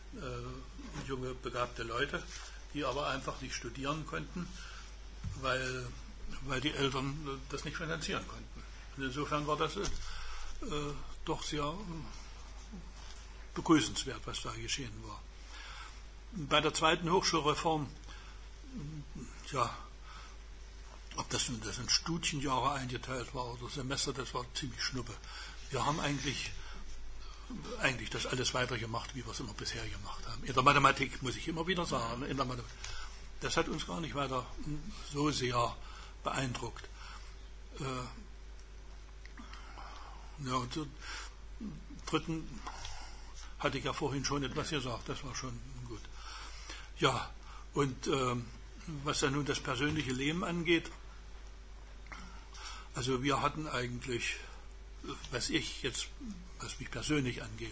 junge, begabte Leute, die aber einfach nicht studieren konnten, weil die Eltern das nicht finanzieren konnten. Und insofern war das doch sehr begrüßenswert, was da geschehen war. Bei der zweiten Hochschulreform, ja, ob das in Studienjahre eingeteilt war oder Semester, das war ziemlich schnuppe. Wir haben eigentlich das alles weitergemacht, wie wir es immer bisher gemacht haben. In der Mathematik, muss ich immer wieder sagen, das hat uns gar nicht weiter so sehr beeindruckt. Und zum dritten hatte ich ja vorhin schon etwas gesagt, das war schon gut. Ja, und was dann nun das persönliche Leben angeht, also wir hatten eigentlich, was mich persönlich angeht,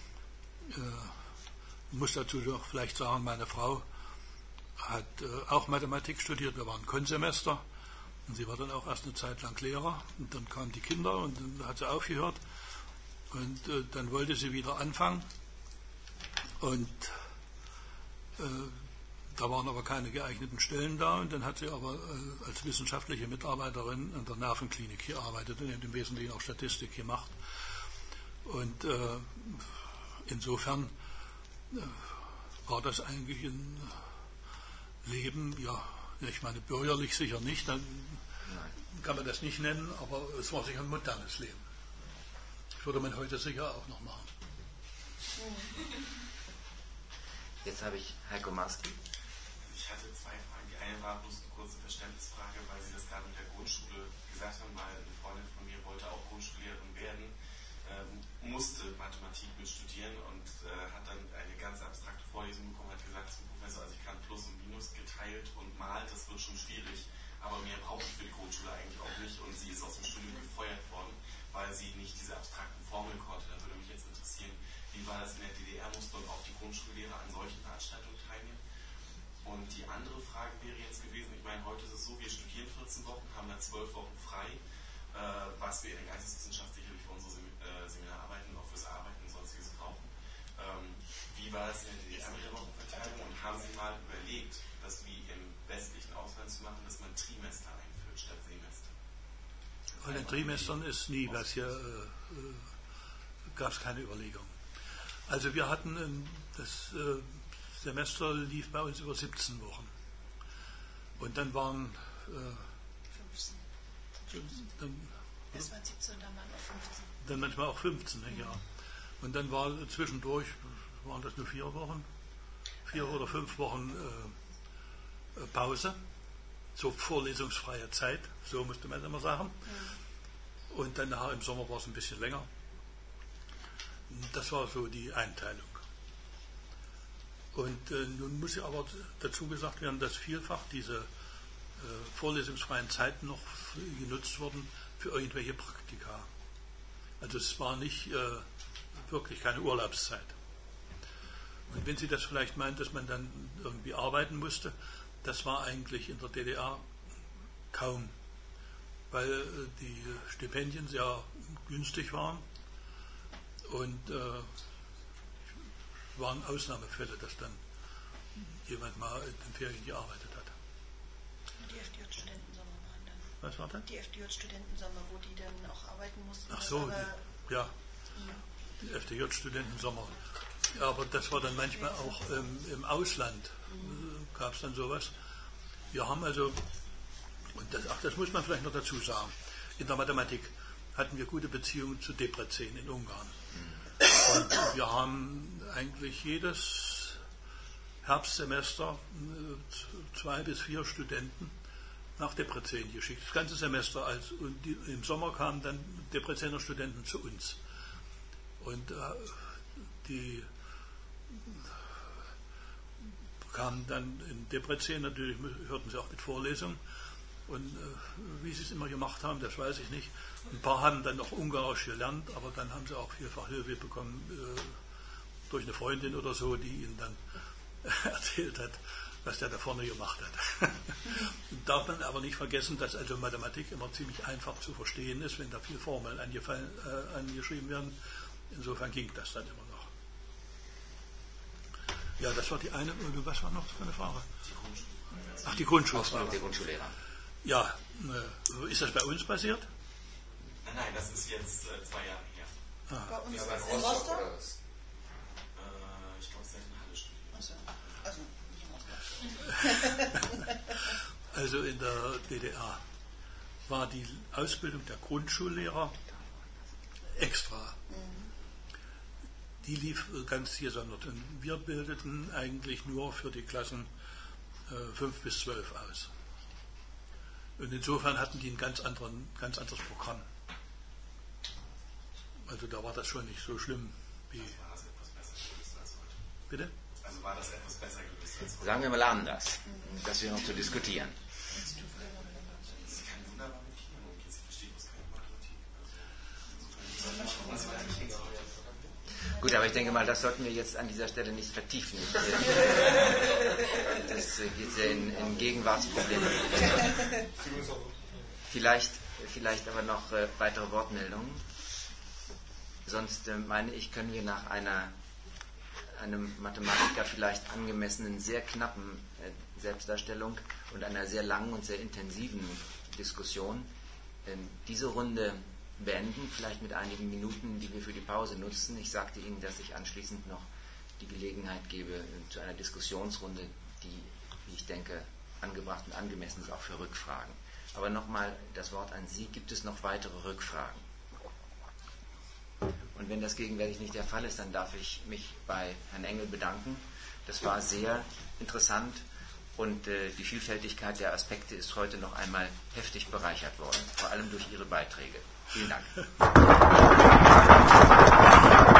muss dazu doch vielleicht sagen, meine Frau hat auch Mathematik studiert, wir waren Konsemester und sie war dann auch erst eine Zeit lang Lehrer und dann kamen die Kinder und dann hat sie aufgehört und dann wollte sie wieder anfangen und da waren aber keine geeigneten Stellen da und dann hat sie aber als wissenschaftliche Mitarbeiterin in der Nervenklinik gearbeitet und im Wesentlichen auch Statistik gemacht. Und insofern war das eigentlich ein Leben, ja, ich meine bürgerlich sicher nicht, dann kann man das nicht nennen, aber es war sicher ein modernes Leben. Das würde man heute sicher auch noch machen. Jetzt habe ich Heiko Maski. Ich hatte zwei Fragen. Die eine war bloß eine kurze Verständnisfrage, weil Sie das gerade mit der Grundschule gesagt haben, weil eine Freundin von mir wollte auch Grundschullehrerin werden, musste Mathematik mit studieren und hat dann eine ganz abstrakte Vorlesung bekommen, hat gesagt zum Professor, also ich kann Plus und Minus geteilt und mal, das wird schon schwierig. aber mehr brauche ich für die Grundschule eigentlich auch nicht und sie ist aus dem Studium gefeuert worden, weil sie nicht diese abstrakten Formeln konnte. Da würde mich jetzt interessieren, wie war das in der DDR, mussten dort auch die Grundschullehrer an solchen Veranstaltungen teilnehmen? Und die andere Frage wäre jetzt gewesen, ich meine, heute ist es so, wir studieren 14 Wochen, haben da 12 Wochen frei, was wir in der Geisteswissenschaft sicherlich für unsere Seminararbeiten, auch fürs Arbeiten und sonstiges brauchen. Wie war das in der DDR mit der Wochenverteilung und haben Sie mal überlegt, das wie im westlichen Ausland zu machen, dass man Trimester einführt statt Semester? Von den Trimestern ist nie was hier, gab es keine Überlegung. Also wir hatten das Semester lief bei uns über 17 Wochen. Und dann waren 15. Es waren 17 und dann waren auch 15. Dann manchmal auch 15, ja. Und dann war zwischendurch, waren das nur 4 Wochen? 4 oder 5 Wochen Pause. So vorlesungsfreie Zeit, so musste man immer sagen. Und dann nachher im Sommer war es ein bisschen länger. Das war so die Einteilung. Und nun muss ja aber dazu gesagt werden, dass vielfach diese vorlesungsfreien Zeiten noch genutzt wurden für irgendwelche Praktika. Also es war nicht wirklich keine Urlaubszeit. Und wenn Sie das vielleicht meinen, dass man dann irgendwie arbeiten musste, das war eigentlich in der DDR kaum, weil die Stipendien sehr günstig waren und waren Ausnahmefälle, dass dann jemand mal in den Ferien gearbeitet hat. Die FDJ-Studentensommer waren dann. Was war das? Die FDJ-Studentensommer, wo die dann auch arbeiten mussten. Ach so, ja. Die FDJ-Studentensommer. Ja, aber das war dann manchmal auch im Ausland, gab es dann sowas. Wir haben also, und das muss man vielleicht noch dazu sagen, in der Mathematik hatten wir gute Beziehungen zu Debrecen in Ungarn. Und wir haben eigentlich jedes Herbstsemester 2 bis 4 Studenten nach Debrecen geschickt. Das ganze Semester. Und im Sommer kamen dann Debrecener Studenten zu uns. Und die kamen dann in Debrecen, natürlich hörten sie auch mit Vorlesungen. Und wie sie es immer gemacht haben, das weiß ich nicht. Ein paar haben dann noch Ungarisch gelernt, aber dann haben sie auch vielfach Hilfe bekommen durch eine Freundin oder so, die ihnen dann erzählt hat, was der da vorne gemacht hat. Darf man aber nicht vergessen, dass also Mathematik immer ziemlich einfach zu verstehen ist, wenn da viele Formeln angeschrieben werden. Insofern ging das dann immer noch. Ja, das war die eine. Was war noch für eine Frage? Ach, die Grundschulfrage. Die Grundschullehrer. Ja, ist das bei uns passiert? Nein, das ist jetzt 2 Jahre her. Bei uns Ja, in bei Rostock? Ich glaube, es ist in Halle studiert. Also in der DDR war die Ausbildung der Grundschullehrer extra. Die lief ganz gesondert. Und wir bildeten eigentlich nur für die Klassen 5 bis 12 aus. Und insofern hatten die ein ganz anderes Programm. Also da war das schon nicht so schlimm wie. Also war das etwas besser gelöst als heute? Bitte? Also war das etwas besser gelöst als heute? Sagen wir mal anders. Das wäre noch zu diskutieren. Das ist kein Wunder, warum Kinder und jetzt verstehe ich keine Mathematik. Gut, aber ich denke mal, das sollten wir jetzt an dieser Stelle nicht vertiefen. Das geht sehr in Gegenwartsprobleme. Vielleicht aber noch weitere Wortmeldungen. Sonst meine ich, können wir nach einem Mathematiker vielleicht angemessenen, sehr knappen Selbstdarstellung und einer sehr langen und sehr intensiven Diskussion diese Runde beenden, vielleicht mit einigen Minuten, die wir für die Pause nutzen. Ich sagte Ihnen, dass ich anschließend noch die Gelegenheit gebe zu einer Diskussionsrunde, die, wie ich denke, angebracht und angemessen ist, auch für Rückfragen. Aber nochmal das Wort an Sie. Gibt es noch weitere Rückfragen? Und wenn das gegenwärtig nicht der Fall ist, dann darf ich mich bei Herrn Engel bedanken. Das war sehr interessant und die Vielfältigkeit der Aspekte ist heute noch einmal heftig bereichert worden, vor allem durch Ihre Beiträge. Vielen Dank.